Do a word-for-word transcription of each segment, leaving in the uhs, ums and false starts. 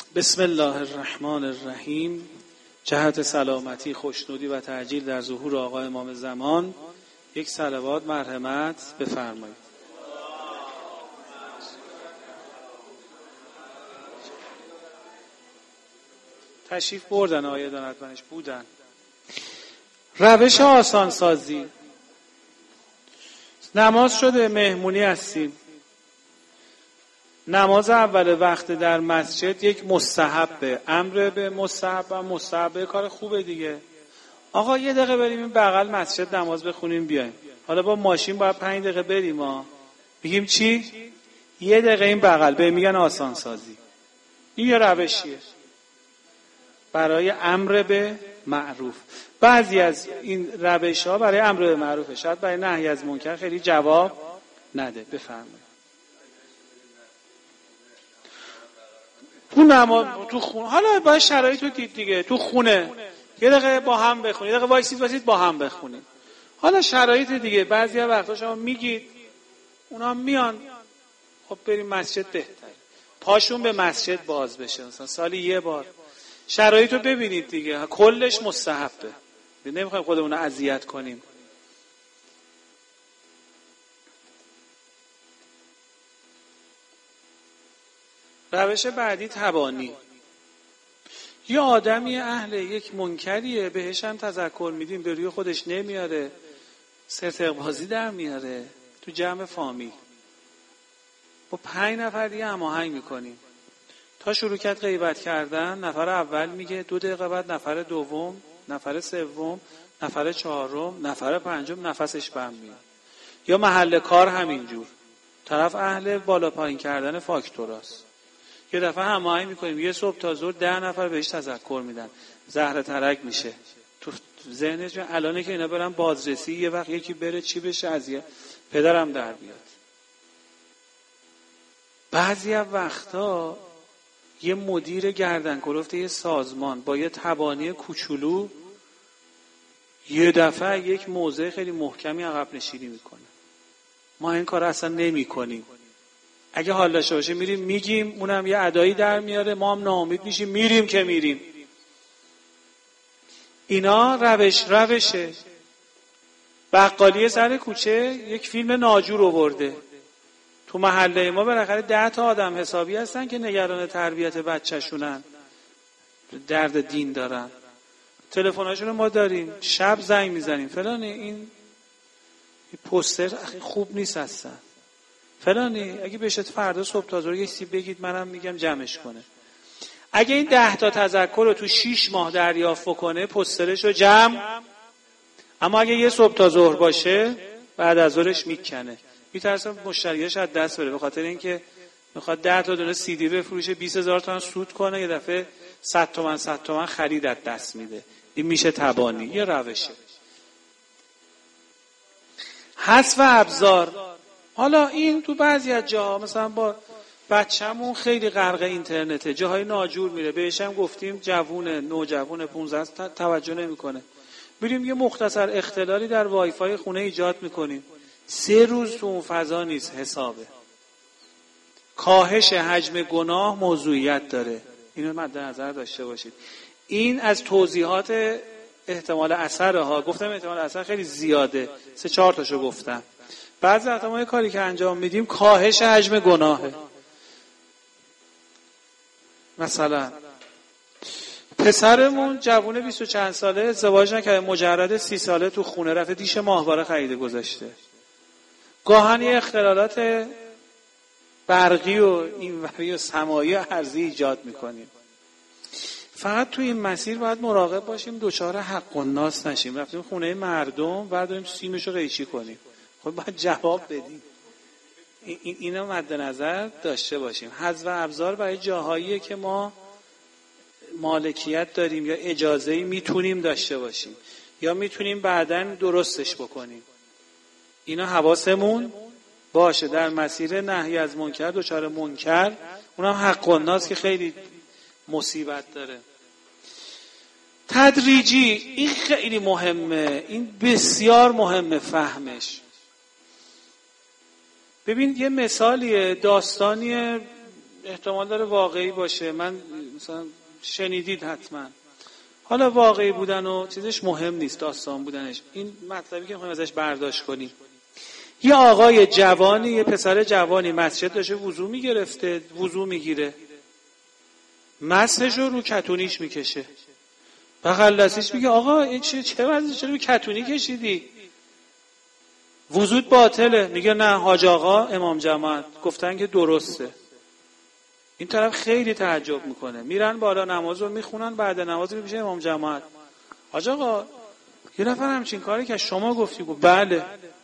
بسم الله الرحمن الرحیم. جهت سلامتی، خوشنودی و تعجیل در ظهور آقا امام زمان یک صلوات مرحمت بفرمایید. تشریف بردن آیه دانتمنش بودن. روش آسان سازی. نماز شده، مهمونی هستیم. نماز اول وقت در مسجد یک مستحبه، امر به مستحب و مستحبه کار خوبه دیگه. آقا یه دقیقه بریم این بغل مسجد نماز بخونیم بیایم. حالا با ماشین باید پنج دقیقه بریم ها. میگیم چی؟ یه دقیقه این بغل، به میگن آسان سازی. این یه روشیه برای امر به معروف. بعضی از این روش ها برای امر به معروفه، شاید برای نهی از منکر خیلی جواب نده. بفرمایید. تو نماز تو خونه، حالا باید شرایط رو دید دیگه. تو خونه یه دقیقه با هم بخونید، یه دقیقه وایسید وایسید با هم بخونید. حالا شرایط دیگه، بعضیا وقتا شما میگید اونا میان، خب بریم مسجد بهتره، پاشون به مسجد باز بشه، مثلا سالی یه بار. شرایط رو ببینید دیگه، کلش مستحبه، نمیخوایم خودمون رو اذیت کنیم. روش بعدی تبانی. یه آدمی اهل یک منکریه، بهش هم تذکر میدیم، به روی خودش نمیاره، سرتق بازی در میاره تو جمع فامیل. با پنج نفر دیگه هماهنگ میکنیم تا شروع کرد غیبت کردن. نفر اول میگه، دو دقیقه بعد نفر دوم، نفر سوم، نفر چهارم، نفر پنجم نفسش بم میاد. یا محل کار همینجور، طرف اهل بالا پایین کردن فاکتوراست. یه دفعه هماهنگ میکنیم، یه صبح تا ظهر ده نفر بهش تذکر میدن، زهر ترک میشه تو ذهنش. الانه که اینا برن بازرسی، یه وقت یکی بره چی بشه، از یه پدرم در بیاد. بعضی از وقتا یه مدیر گردن کلفت یه سازمان با یه تبانی کوچولو یه دفعه یک موضع خیلی محکمی عقب نشینی میکنه. ما این کار اصلا نمی کنیم. اگه حال داشته باشه میریم میگیم، اونم یه ادایی در میاره، ما هم ناامید میشیم، میریم که میریم. اینا روش روشه. بقالی سر کوچه یک فیلم ناجور آورده. تو محله ما بالاخره ده تا آدم حسابی هستن که نگران تربیت بچه‌شونن، درد دین دارن. تلفن‌هاشون رو ما داریم، شب زنگ میزنیم، فلان این پوستر خوب نیست هستن، فلانی اگه بشه فردا صبح تا ظهر یه سی بگید، منم میگم جمعش کنه. اگه این ده تا تذکر رو تو شیش ماه دریافت کنه، پوسترش رو جمع. اما اگه یه صبح تا ظهر باشه، بعد از ظهرش میکنه. میترسم مشتریاش از دست بره، به خاطر اینکه میخواد ده تا دونه سی دی بفروشه، بیست هزار تومان سود کنه، یه دفعه صد تومن صد تومن خرید از دست میده. این میشه تبانی. یه روشه. حذف ابزار. حالا این تو بعضی از جاها، مثلا با بچه‌مون خیلی غرق اینترنته، جاهای ناجور میره، بهش هم گفتیم جوونه، نوجوونه، پانزده توجه نمیکنه. بریم یه مختصر اختلالی در وای فای خونه ایجاد میکنیم، سه روز تو اون فضا نیست، حسابه. کاهش حجم گناه موضوعیت داره، اینو مد نظر داشته باشید. این از توضیحات احتمال اثره ها. گفتم احتمال اثر خیلی زیاده، سه چهار تاشو گفتم. بعضی وقتا ما یه کاری که انجام میدیم کاهش حجم گناهه. مثلا پسرمون جوونه بیست و چند ساله، ازدواج نکرده، مجرد سی ساله، تو خونه رفته دیش ماهواره خریده گذاشته. گاهن یه اختلالات برقی و اینوری و سمایی و ارضی ایجاد میکنیم. فقط تو این مسیر باید مراقب باشیم دچار حق الناس نشیم. رفتیم خونه مردم، برداریم سیمشو قیچی کنیم، خب باید جواب بدیم. این اینا مد نظر داشته باشیم. حذف ابزار برای جاهاییه که ما مالکیت داریم یا اجازه‌ای میتونیم داشته باشیم یا میتونیم بعداً درستش بکنیم. اینا حواسمون باشه. در مسیر نهی از منکر، دچار منکر، اونم حق الناس که خیلی مصیبت داره. تدریجی، این خیلی مهمه، این بسیار مهمه فهمش. ببین یه مثالیه، داستانی احتمال داره واقعی باشه، من مثلا شنیدید حتما. حالا واقعی بودن و چیزش مهم نیست، داستان بودنش. این مطلبی که میخوایم ازش برداشت کنیم، یه آقای جوانی، یه پسر جوانی مسجد داشته وضو میگرفته، وضو میگیره، مسحش رو رو کتونیش میکشه. بغل دستیش میگه آقا این چه چه وضعی، چرا رو کتونی کشیدی؟ وضوت باطله. میگه نه حاج آقا امام جماعت گفتن که درسته. این طرف خیلی تعجب میکنه، میرن بالا نماز رو میخونن، بعد نماز میشه امام جماعت حاج آقا یه نفر همچین کاری که شما گفتی. گفت بله.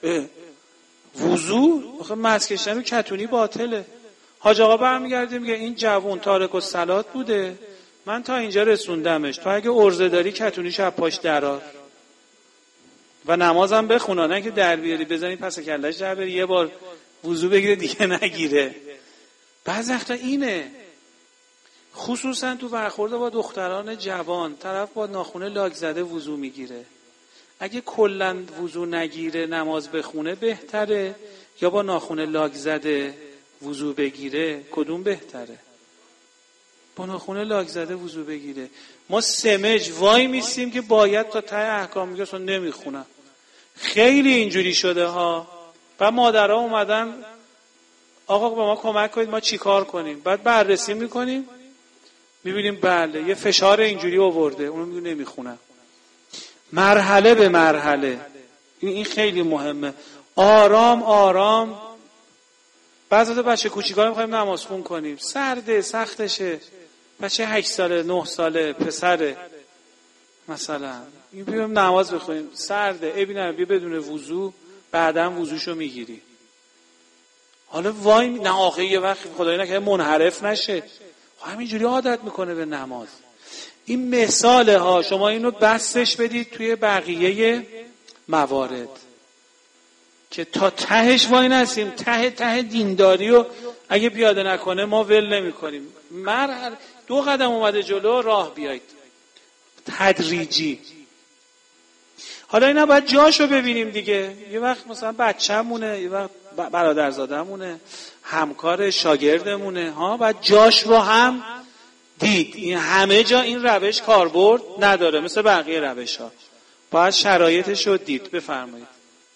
وضو آخه مسح کشیدن رو کتونی باطله. حاج آقا برمیگرده میگه این جوون تارک الصلات بوده، من تا اینجا رسوندمش، تو اگه عرضه داری کتونیش از پاش درار و نمازم بخونه، نه که در بیاری بزنی پس کلهش در بری یه بار وضو بگیره دیگه نگیره. بعضی وقتا اینه، خصوصا تو برخورد با دختران جوان، طرف با ناخونه لاک زده وضو میگیره. اگه کلاً وضو نگیره نماز بخونه بهتره یا با ناخونه لاک زده وضو بگیره؟ کدوم بهتره؟ با ناخونه لاک زده وضو بگیره. ما سمج وای میسیم که باید تا ته احکام میگه اصلا نمیخونم. خیلی اینجوری شده ها. بعد مادرها اومدن آقا به ما کمک کنید ما چی کار کنیم، بعد بررسی میکنیم میبینیم بله یه فشار اینجوری آورده، اونو میگه نمیخونم. مرحله به مرحله، این خیلی مهمه. آرام آرام. بعضی وقتا بچه کوچیکا میخوایم نماز خون کنیم، سرده سختشه، بچه هشت ساله نه ساله پسره مثلا، این بیام نماز بخونیم سرده، ای ببینم بیا بدون وضو، بعداً وضوشو میگیری. حالا وای نه آخه یه وقت خدای نکنه منحرف نشه، همینجوری عادت میکنه به نماز. این مثاله ها، شما اینو بسش بدید توی بقیه موارد که تا تهش وای نسیم. ته ته دینداری رو اگه پیاده نکنه ما ول نمی کنیم. مر دو قدم اومده جلو راه بیایید تدریجی. حالا اینا باید جاشو ببینیم دیگه. یه وقت مثلا بچه‌مونه، یه وقت برادرزاده‌مونه، همکار شاگردمونه ها، باید جاش رو هم دید. این همه جا این روش کاربرد نداره مثل بقیه روش ها، باید شرایطش رو دید. بفرمایید.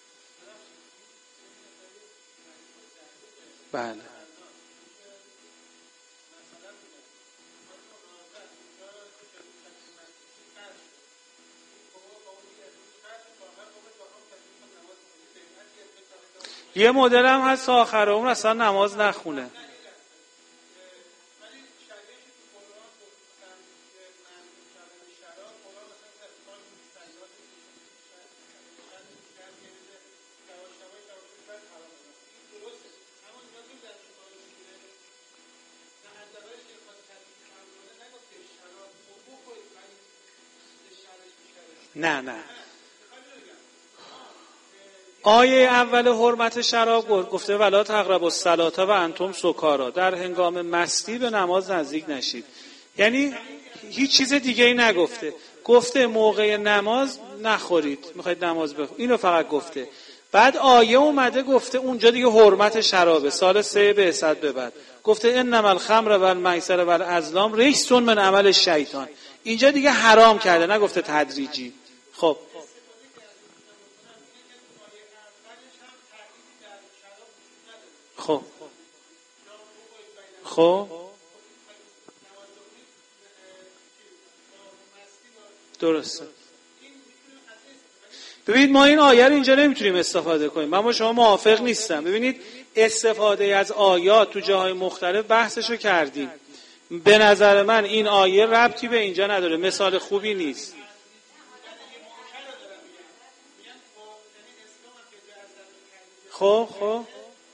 بله یه مدل هم هست آخر عمر اصلا نماز نخونه. نه نه آیه اول حرمت شراب گفته ولا تقربوا الصلاة و انتم سکارا، در هنگام مستی به نماز نزدیک نشید. یعنی هیچ چیز دیگه ای نگفته، گفته موقع نماز نخورید، میخواید نماز بخونید، اینو فقط گفته. بعد آیه اومده گفته اونجا دیگه حرمت شرابه، سال سه بعثت به بعد گفته انما الخمر و المیسر و الازلام رجس من عمل الشیطان. اینجا دیگه حرام کرده، نگفته تدریجی. خب خب خب درسته. ببینید ما این آیه رو اینجا نمیتونیم استفاده کنیم، من با شما موافق نیستم. ببینید استفاده از آیات تو جاهای مختلف بحثشو کردیم، به نظر من این آیه ربطی به اینجا نداره، مثال خوبی نیست. خب خب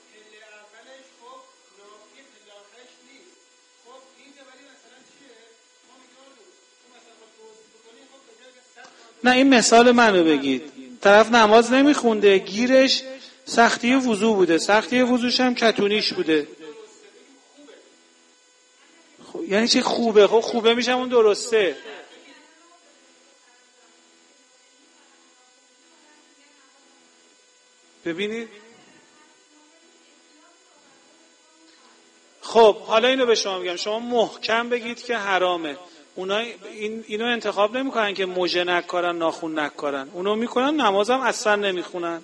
نه این مثال منو بگید، طرف نماز نمیخونده، گیرش سختی وضو بوده، سختی وضوش هم کتونیش بوده. خب یعنی چه خوبه؟ خب خوبه میشه اون درسته. ببینید خب حالا اینو به شما میگم، شما محکم بگید که حرامه. اونا این اینو انتخاب نمیکنن که موژه نکارن ناخون نکارن، اونو میکنن نمازم اصلا نمیخونن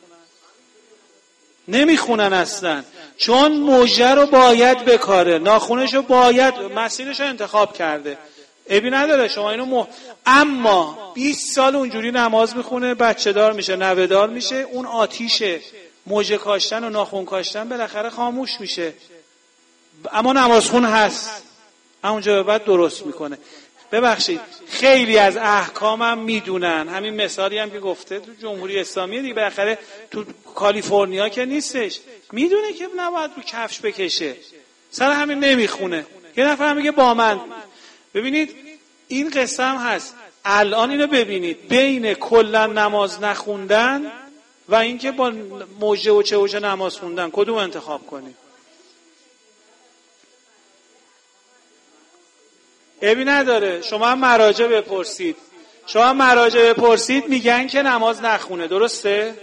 نمیخونن اصلا، چون موژه رو باید بکاره، ناخونش رو باید، مسیرش رو انتخاب کرده، عیبی نداره. شما اینو مح... اما بیست سال اونجوری نماز میخونه، بچه دار میشه، نوه دار میشه، اون آتیشه موژه کاشتن و ناخون کاشتن بالاخره خاموش میشه، اما نمازخون هست، اونجا به بعد درست میکنه. ببخشید خیلی از احکامم میدونن، همین مثالی هم که گفته تو جمهوری اسلامی دیگه، بالاخره تو کالیفرنیا که نیستش، میدونه که نباید رو کفش بکشه، سر همین نمیخونه. یه نفر میگه با من. ببینید این قصه هم هست. الان اینو ببینید، بین کلا نماز نخوندن و اینکه با موجه و چه و چه نماز خوندن کدوم انتخاب کنید؟ عیبی نداره، شما هم مراجع بپرسید، شما هم مراجع بپرسید میگن که نماز نخونه، درسته؟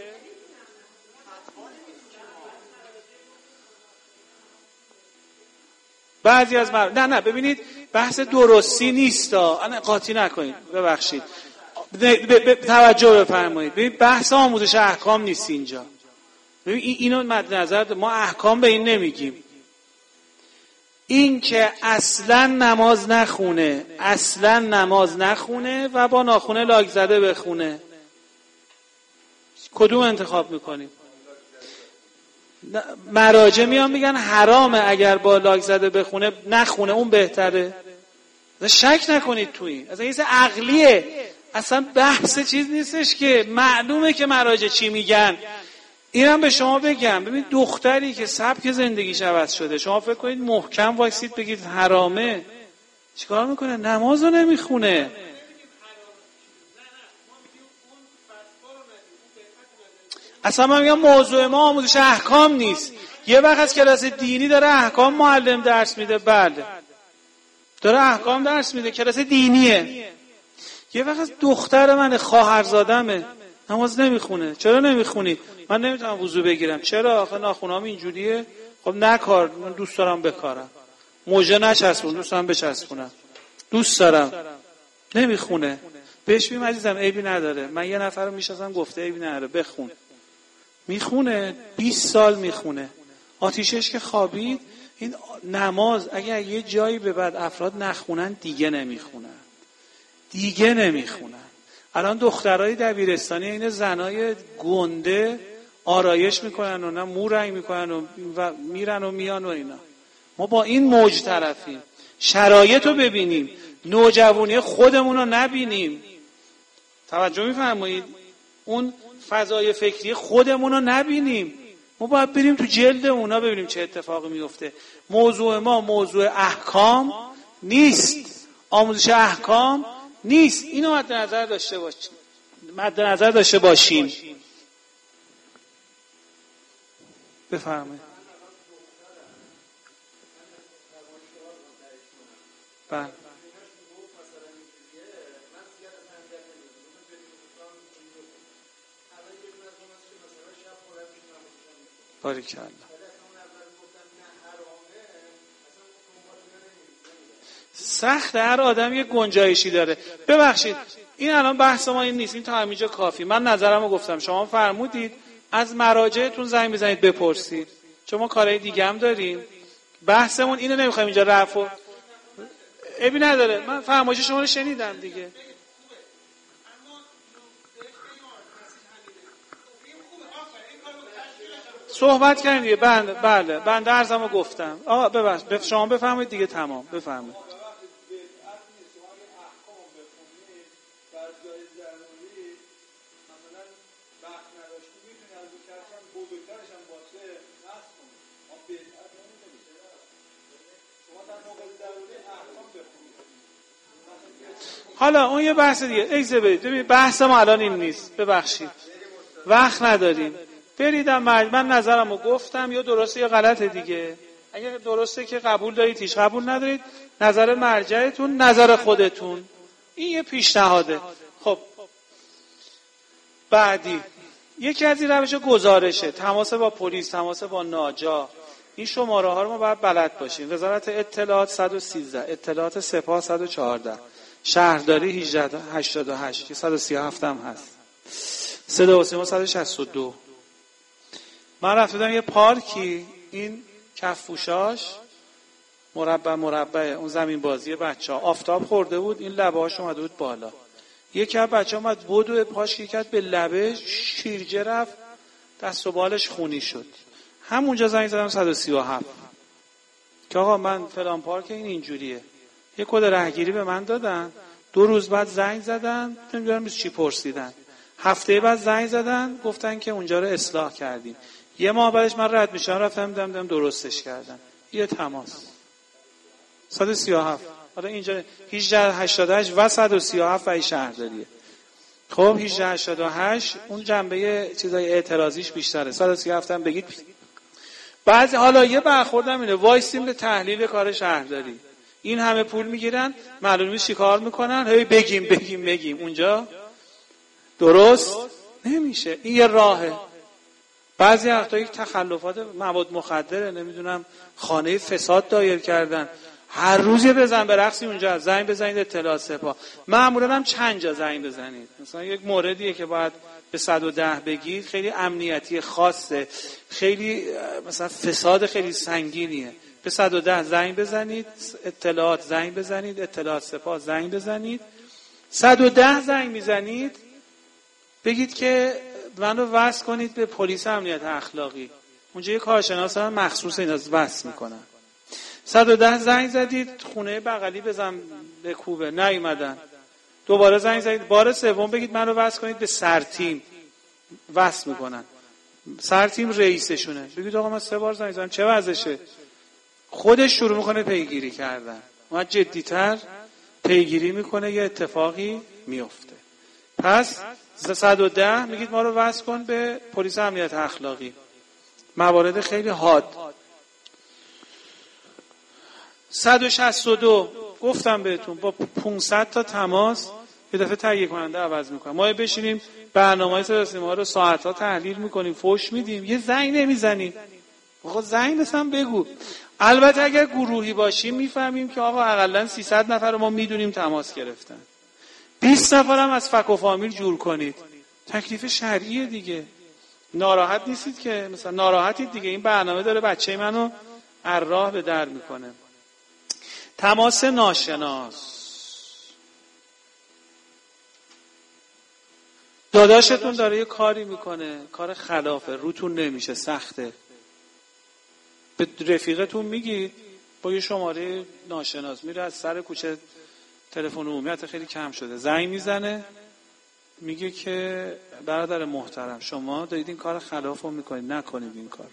بعضی از مر... نه نه ببینید بحث درستی نیست، انا قاطی نکنید، ببخشید ب... ب... ب... توجه بفرمایید. ببینید بحث آموزش احکام نیست اینجا. ببین اینو مد نظر، ما احکام به این نمیگیم. این که اصلا نماز نخونه، اصلا نماز نخونه و با ناخونه لاک زده بخونه، کدوم انتخاب میکنیم؟ مراجع میان میگن حرامه اگر با لاک زده بخونه، نخونه اون بهتره. شک نکنید توی اصلا یه عقلیه، اصلا بحث چیز نیستش که معلومه که مراجع چی میگن. اینم به شما بگم، ببین دختری که سبک زندگیش عوض شده، شما فکر کنید محکم وایسید بگید حرامه، چیکار میکنه؟ نمازو نمیخونه. اصلا من میگم موضوع ما آموزش احکام نیست. یه وقت از کلاس دینی داره احکام معلم درس میده، بله داره احکام درس میده، کلاس دینیه. یه وقت از دختر من خواهرزادمه نماز نمیخونه. چرا نمیخونی؟ من نمیتونم وضو بگیرم. چرا؟ آخه ناخونام اینجوریه. خب نکار، من دوست دارم بکارم. موجه نچسبون، دوست دارم بچسبونم، دوست دارم. نمیخونه. بهش بگیم عزیزم عیبی نداره، من یه نفر رو میشناسم گفته عیبی نداره بخون. میخونه، بیست سال میخونه، آتیشش که خوابید. این نماز اگر یه جایی به بعد افراد نخونن دیگه نمیخونن، دیگه نمیخونن. الان دخترای دبیرستانی این زنای گنده آرایش میکنن و نه مو رنگ میکنن و, و میرن و میان و اینا. ما با این موج طرفیم. شرایط رو ببینیم، نوجوانی خودمون رو نبینیم. توجه میفرمایید؟ اون فضای فکری خودمون رو نبینیم. ما باید بریم تو جلد اونا ببینیم چه اتفاقی میفته. موضوع ما موضوع احکام نیست، آموزش احکام نیست. اینو مد نظر داشته باشیم، مد نظر داشته باشیم. بفرمایید. بله. باریکالله. سخت، هر آدم یه گنجایشی داره. ببخشید این الان بحث ما این نیست، این تا همینجا کافی. من نظرمو گفتم، شما فرمودید از مراجعتون زنگ بزنید بپرسید، چون ما کارهای دیگه هم داریم. بحثمون اینو نمیخوایم اینجا رفع. عیبی نداره، من فرمایش شما رو شنیدم دیگه. صحبت کردیم دیگه. بله بله بنده عرضمو گفتم. آقا ببخشید شما بفرمایید دیگه. تمام بفرمایید. حالا اون یه بحث دیگه. اجازه بدید. ببین بحث ما الان این نیست. ببخشید. وقت نداریم. بریدم من نظرمو گفتم، یا درسته یا غلطه دیگه. اگر درسته که قبول دارید، هیچ قبول ندارید، نظر مرجعتون، نظر خودتون. این یه پیشنهاده. خب بعدی یکی از این روش گزارشه، تماس با پلیس، تماس با ناجا. این شماره ها رو ما باید بلد باشیم. وزارت اطلاعات صد و سیزده، اطلاعات سپاه صد و چهارده، شهرداری هجده هشتاد و هشت که صد و سی و هفت هم هست، صدا و سیما صد و شصت و دو. من رفته بودم یه پارکی، این کفپوشاش مربع مربع اون زمین بازی بچه ها آفتاب خورده بود، این لبه هاش اومده بود بالا، یکی از بچه ها اومد بدو پاش کرد به لبه، شیرجه رفت دست و بالش خونی شد. همونجا زنگ زدم صد و سی و هفت که آقا من فلان پارک این اینجوریه. یه کد راهگیری به من دادن، دو روز بعد زنگ زدن نمیدونم چی پرسیدن، هفته بعد زنگ زدن گفتن که اونجا رو اصلاح کردیم. یه ماه بعدش من رد میشم رفتم دیدم دیدم درستش کردن. یه تماس صد و سی و هفت. حالا اینجا هجده هشتاد و هشت و صد و سی و هفت و شهرداریه. خب هجده هشتاد و هشت اون جنبه چیزای اعتراضیش بیشتره. صد و سی و هفت هم بگید. بعضی حالا یه برخوردم اینه وایسیم به تحلیل کار شهرداری. این همه پول میگیرن، معلومه چیکار میکنن؟ هی بگیم بگیم بگیم. اونجا درست نمیشه. این یه راهه. بعضی وقتا یک تخلفات مواد مخدره، نمیدونم خانه فساد دایر کردن، هر روز یه بزن به رقصی اونجا، زنگ بزنید اطلاعات سپاه. معمولا هم چند جا زنگ بزنید. مثلا یک موردیه که باید به صد و ده بگید، خیلی امنیتی خاصه، خیلی مثلا فساد خیلی سنگینیه، به صد و ده زنگ بزنید، اطلاعات زنگ بزنید، اطلاعات سپاه زنگ بزنید. صد و ده زنگ میزنید بگید که منو وصل کنید به پلیس امنیت اخلاقی، اونجا یه کارشناس هم مخصوص اینا وصل میکنن. صد و ده زنگ زدید خونه بغلی بزن به کوبه، نیومدن. دوباره زنگ زدید، بار سوم بگید منو وصل کنید به سرتیم، وصل میکنن. سرتیم رئیسشونه. بگید آقا من سه بار زنگ زدم چه وضعشه؟ خودش شروع میکنه پیگیری کردن. اون جدی‌تر پیگیری میکنه، یه اتفاقی میفته. پس صد و ده میگید ما رو وصل کن به پلیس امنیت اخلاقی. موارد خیلی حاد. صد و شصت و دو گفتم بهتون با پانصد تا تماس یه دفعه تهیه کننده عوض میکنم. ما بشینیم برنامه‌های صدا سیما رو ساعت‌ها تحلیل میکنیم، فوش میدیم، یه زنگ نمیزنیم. آقا زنگ بزن بگو. البته اگر گروهی باشیم میفهمیم که آقا حداقل سیصد نفر رو ما میدونیم تماس گرفتن. بیست نفر هم از فک و فامیل جور کنید. تکلیف شرعیه دیگه. ناراحت نیستید که مثلا ناراحتید دیگه، این برنامه داره بچه منو از راه به در میکنه. تماس ناشناس. داداشتون داره یه کاری میکنه، کار خلافه، روتون نمیشه، سخته. به رفیقتون میگید با یه شماره ناشناس، میره از سر کوچه، تلفن عمومی خیلی کم شده، زنگ میزنه میگه که برادر محترم شما دارید این کار خلاف رو میکنید، نکنید این کار.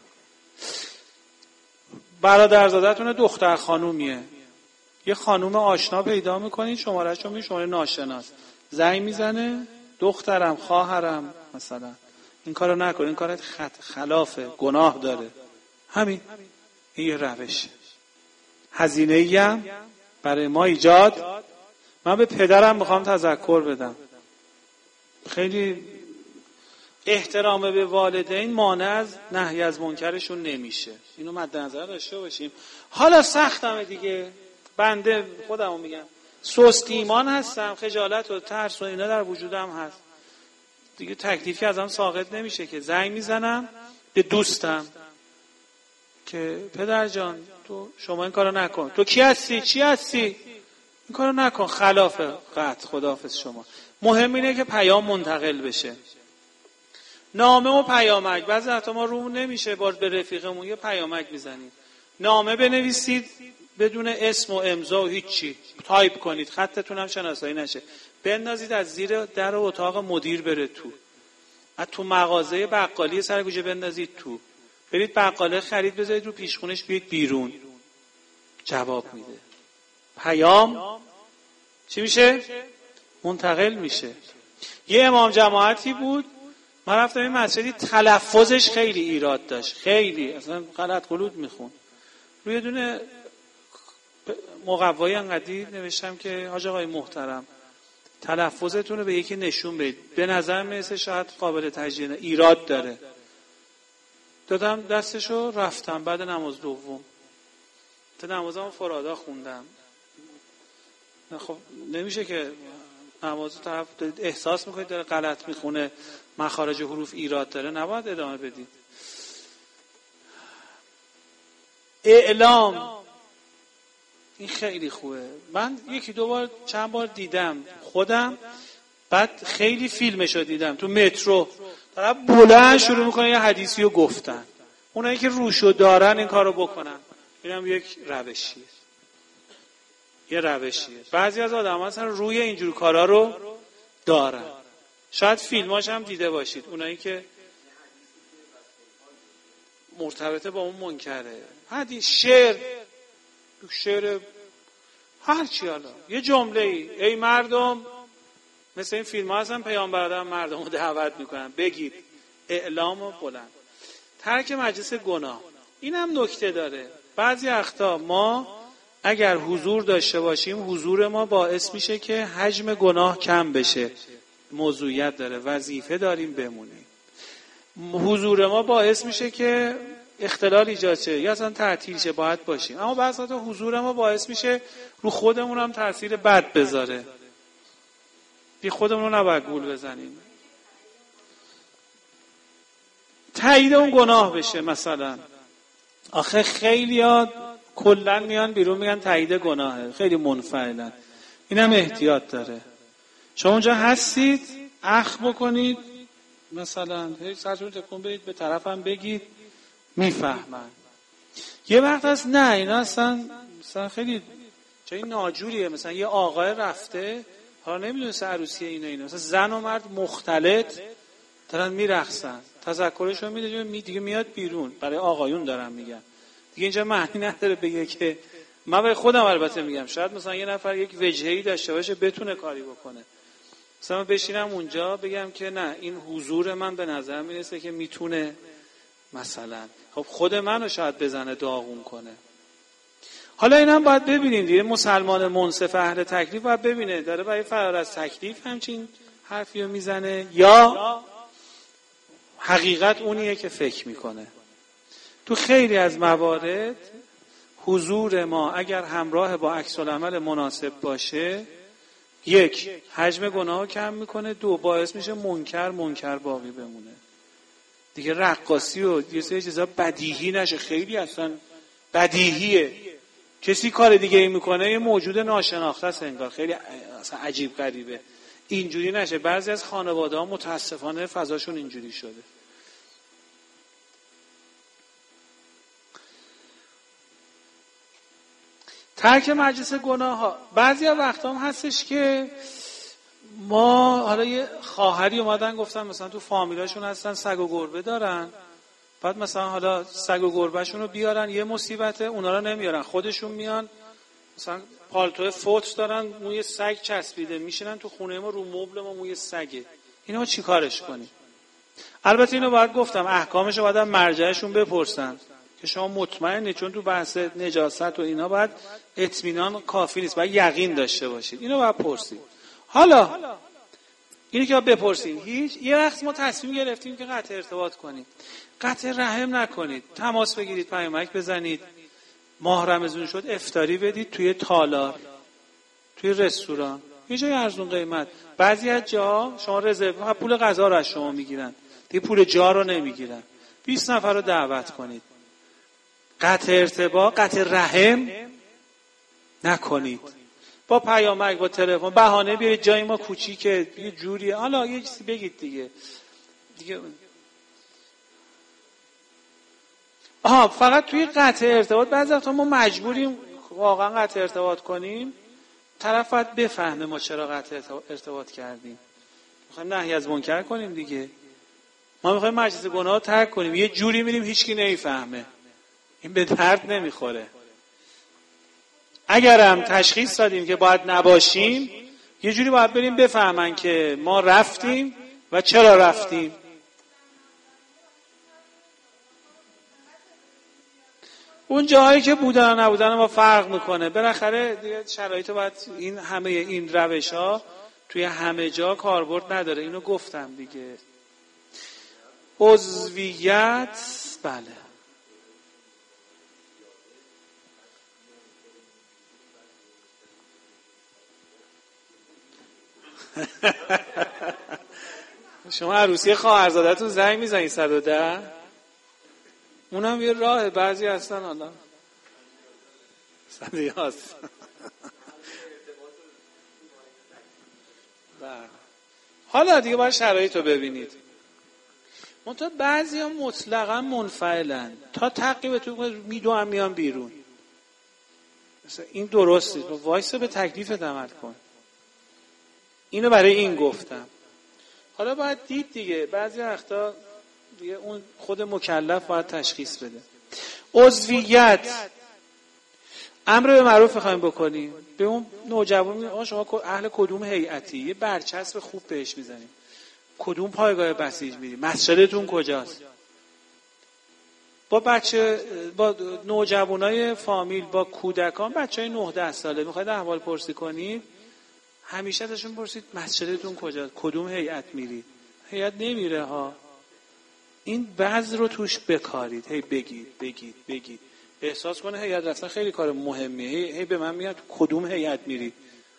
برادرزادتون دختر خانومیه، یه خانوم آشنا پیدا میکنید، شماره‌اش رو میگه، شماره ناشناس، زنگ میزنه دخترم خواهرم مثلا این کارو نکن، این کارت خلافه، گناه داره. همین این یه روش. هزینه‌ای هم برای ما ایجاد. من به پدرم میخوام تذکر بدم، خیلی احترام به والدین مانع از نهی از منکرشون نمیشه، اینو مد نظر داشته باشیم. حالا سختمه دیگه، بنده خودمو میگم سست ایمان هستم، خجالت و ترس و اینا در وجودم هست دیگه، تکلیفی ازم ساقط نمیشه که زنگ میزنم به دوستم که پدر جان تو شما این کارو نکن. تو کی هستی؟ چی هستی؟ این کارو نکن، خلافه، قطع، خداحافظ شما. مهم اینه که پیام منتقل بشه. نامه و پیامک، بعضی وقتا ما رومون نمیشه بار به رفیقمون یه پیامک میزنید، نامه بنویسید بدون اسم و امضا و هیچی، تایپ کنید، خطتون هم شناسایی نشه، بندازید از زیر در اتاق مدیر بره تو، از تو مغازه بقالی سر گوشه بندازید تو، برید بقاله خرید بذارید رو پیشخونش، بیاید بیرون، جواب میده. پیام چی میشه؟ منتقل میشه. یه امام جماعتی بود، من رفتم این مسجدی، تلفظش خیلی ایراد داشت، خیلی اصلا غلط غلوط میخون. روی دونه مقوایی انقدی نوشتم که حاج آقای محترم تلفظتون رو به یکی نشون بدید، به نظر میرسه شاید قابل تجزیه ایراد داره. دادم دستشو رفتم. بعد نماز دوم تا نمازم فرادا خوندم. نه خب نمیشه که نماز طرف احساس میکنید داره غلط میخونه، مخارج حروف ایراد داره، نباید ادامه بدید. اعلام این خیلی خوبه. من یکی دو بار چند بار دیدم خودم، بعد خیلی فیلمشو دیدم تو مترو، طرف بلند شروع میکنه یه حدیثی رو گفتن. اونایی که روشو دارن این کارو بکنن. اینم یک روشیه، یه روشیه. بعضی از آدم ها اصلا روی اینجور کارا رو دارن. شاید فیلماش هم دیده باشید، اونایی که مرتبطه با اون منکره. حدیث، شعر، شعر هر چی، حالا یه جمله ای، ای مردم، مثل این فیلم ها هستن پیامبر آدم مردم رو دعوت میکنن بگید، اعلام و بلند. ترک مجلس گناه، این هم نکته داره. بعضی وقتا ما اگر حضور داشته باشیم، حضور ما باعث میشه که حجم گناه کم بشه. موضوعیت داره، وظیفه داریم بمونیم. حضور ما باعث میشه که اختلال ایجاد شه یا اصلا تعطیل شه، باید باشیم. اما بعضی وقتا حضور ما باعث میشه رو خودمون هم تاثیر بد بذاره. بی خودمون رو نباید گول بزنیم. تایید اون گناه بشه. مثلا آخه خیلی ها کلن میان بیرون میگن تایید گناهه، خیلی منفعلن. اینم احتیاط داره. شما اونجا هستید اخ بکنید، مثلا سرتون تکون بدید، به طرفم بگید، میفهمن. یه وقت هست نه، اینا اصلا مثلا خیلی جای ناجوریه. مثلا یه آقای رفته، حالا نمیدونه سه عروسیه اینا اینا، مثلا زن و مرد مختلط دارن میرقصن، تذکرشو میده دیگه، میاد بیرون. برای آقایون دارم میگم دیگه، اینجا معنی نداره بگه که من برای خودم البته میگم، شاید مثلا یه نفر یک وجهه‌ای داشته باشه بتونه کاری بکنه. مثلا بشینم اونجا بگم که نه، این حضور من به نظر میرسه که میتونه مثلا خب خود منو شاید بزنه داغون کنه. حالا اینم باید ببینیم دیگه. مسلمان منصف اهل تکلیف باید ببینه داره برای فرار از تکلیف همچین حرفی رو میزنه یا حقیقت اونیه که فکر میکنه. تو خیلی از موارد حضور ما اگر همراه با عکس العمل مناسب باشه، یک، حجم گناه کم میکنه، دو، باعث میشه منکر منکر باقی بمونه. دیگه رقاصی و یه سری چیزا بدیهی نشه. خیلی اصلا بدیهیه، کسی کار دیگه ای میکنه یه موجود ناشناخته است انگار، خیلی اصلا عجیب غریبه. اینجوری نشه. بعضی از خانواده ها متاسفانه فضاشون اینجوری شده. ترک مجلس گناه ها، بعضی ها وقتا هم هستش که ما حالا یه خواهری اومدن گفتن مثلا تو فامیلاشون هستن سگ و گربه دارن، بعد مثلا حالا سگ و گربهشون رو بیارن، یه مصیبته اونا رو نمیارن، خودشون میان مثلا پالتو فوت دارن، موی سگ چسبیده، میشینن تو خونه ما رو مبل ما موی سگه. اینو ما چی کارش کنیم؟ البته اینو باید گفتم احکامش رو باید مرجعشون بپرسن که شما مطمئنی، چون تو بحث نجاست و اینا باید اطمینان کافی نیست، باید یقین داشته باشید. اینو باید پرسید. حالا اینو که بپرسید، هیچ یه وقت ما تصمیم گرفتیم که قطع ارتباط کنید، قطع رحم نکنید، تماس بگیرید، پیامک بزنید، ماه رمضان شد افطاری بدید توی تالار، توی رستوران، یه جای ارزون قیمت. بعضی از جا شما رزرو پول غذا رو از شما میگیرن، دیگه پول جا رو نمیگیرن. بیست نفر رو دعوت کنید. قطع ارتباط، قطع رحم نکنید. با پیامک، با تلفن بهانه بیارید جای ما کوچیکه، یه جوریه، حالا یه چیزی بگید دیگه. دیگه آها، فقط توی قطع ارتباط بعضی وقتا ما مجبوریم واقعا قطع ارتباط کنیم، طرف باید بفهمه ما چرا قطع ارتباط کردیم. میخوایم نهی از منکر کنیم دیگه. ما میخوایم مجلس گناه رو ترک کنیم، یه جوری میریم هیچکی نمیفهمه، این به درد نمیخوره. اگرم تشخیص دادیم که باید نباشیم، یه جوری باید بریم بفهمن که ما رفتیم و چرا رفتیم. اون جاهایی که بودن و نبودن ما فرق میکنه. بالاخره دیگه شرایط باید این همه این روش ها توی همه جا کاربرد نداره. اینو گفتم دیگه. عضویت. بله شما عروسی خواهرزادتون زنگ میزنید صد و ده؟ اونم یه راه، بعضی هستن حالا صدی هست. حالا دیگه باید شرایط رو ببینید. منتها بعضی ها مطلقا منفعلن، تا تقیبتون میدو هم میان بیرون. مثلا این درسته، وایسه به تکلیفت عمل کن. اینو برای این گفتم. حالا باید دید دیگه، بعضی وقتا دیگه اون خود مکلف باید تشخیص بده. عضویت، امر به معروف میخوایم بکنیم، به اون نوجوان میگیم آقا شما اهل کدوم هیئتی، یه برچسب خوب بهش میزنیم. کدوم پایگاه بسیج میریم، مسجدتون کجاست. با بچه با نوجوانای فامیل، با کودکان، بچهای نه ده ساله میخواید احوال پرسی کنید، همیشه ازشون پرسید مسجدتون کجاست، کدوم هیئت میرید. هیئت نمیره ها. این بعض رو توش بکارید، هی بگید بگید بگید، احساس کنه هیئت اصلا خیلی کار مهمیه. هی, هی به من میاد کدوم هیئت میری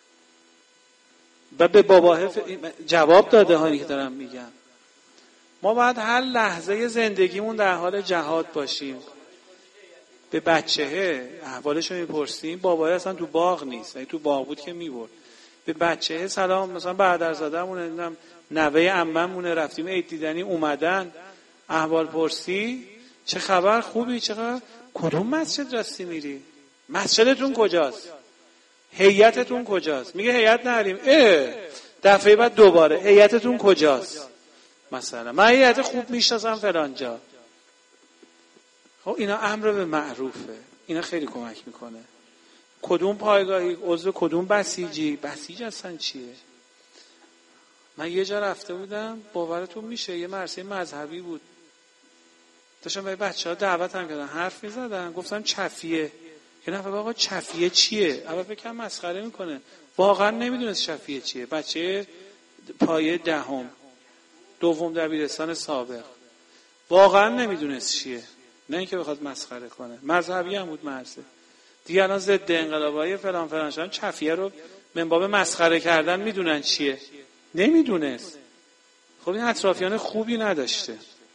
و به باباه جواب داده هایی که دارم میگم. ما باید هر لحظه زندگیمون در حال جهاد باشیم. به بچهه احوالش رو میپرسیم، بابای اصلا تو باغ نیست، اگه تو باغ بود که میبرد. به بچهه سلام، مثلا برادرزاده‌مونه، نوه عمه‌مونه، رفتیم عید دیدنی اومدن، احوال پرسی، چه خبر، خوبی، چه خبر، کدوم مسجد راستی میری، مسجدتون کجاست، هیئتتون کجاست. میگه هیئت نریم. اه دفعه بعد دوباره هیئتتون کجاست، مثلا من هیئت خوب میشناسم فلان جا. خب اینا امر به معروفه، اینا خیلی کمک میکنه. کدوم پایگاهی، عضو کدوم بسیجی، بسیج اصلا چیه. من یه جا رفته بودم، باورتون میشه، یه مراسم مذهبی بود، داشتم به بچه‌ها دعوت هم کردن، حرف می‌زدن، گفتم چفیه. یه نفر آقا چفیه چیه؟ اول فکر مسخره میکنه، واقعا نمیدونست چفیه چیه. بچه پایه دهم، دوم دبیرستان سابق، واقعا نمیدونست چیه. نه اینکه بخواد مسخره کنه، مذهبی هم بود مرسه. دیگه الان ضد انقلابای فلان فلان شدن، چفیه رو من باب مسخره کردن میدونن چیه. نمیدونست. خب این اطرافیان خوبی نداشته.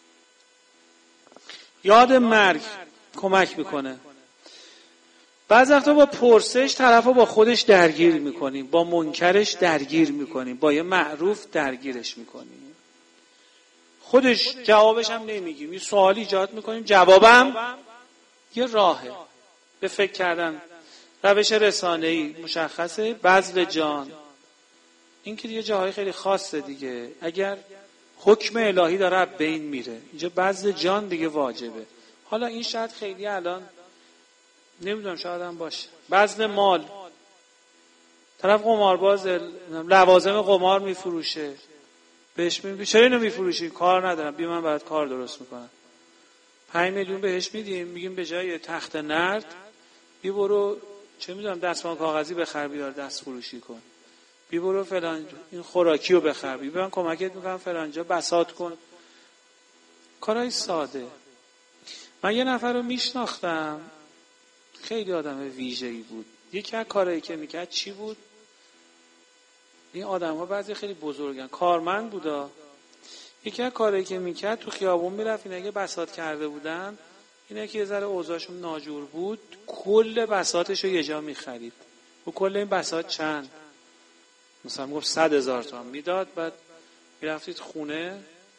یاد مرگ کمک میکنه. بعضی وقتا با پرسش طرفو با خودش درگیر میکنیم، با منکرش درگیر میکنیم، با یه معروف درگیرش میکنیم، خودش جوابش هم نمیگیم، یه سوال ایجاد میکنیم، جوابم یه راهه. به فکر کردن، روش رسانه‌ای مشخصه، بذل جان. این که دیگه جاهای خیلی خاصه دیگه، اگر حکم الهی داره بین میره، اینجا بذل جان دیگه واجبه. حالا این شاید خیلی الان نمیدونم، شاید هم باشه. بذل مال، طرف قمارباز، لوازم قمار میفروشه، بهش میگیم چرا اینو میفروشی؟ کار ندارم، بیا من برات کار درست میکنم. پنج میلیون بهش میدیم، میگیم به جای تخت نرد بی برو چه میدونم دستمال کاغذی بخر بیار دست فروشی کن، بی برو فلان این خوراکی رو بخر، بی من کمکت میکنم فلان جا بساط کن. کارهای ساده. من یه نفر رو میشناختم، خیلی آدم ویژه‌ای بود. یکی از کارهایی که میکرد چی بود؟ این آدم ها بعضی خیلی بزرگن، کارمند بودا. یکی از کارهایی که میکرد تو خیابون میرفت، اینا که بساط کرده بودن، اینا که یه ذره اوضاعشون ناجور بود، کل بساطش رو یه جا میخرید. و کل این بساط چند؟ مثلا گفت صد هزار تومان میداد. بعد میرفتید خونه،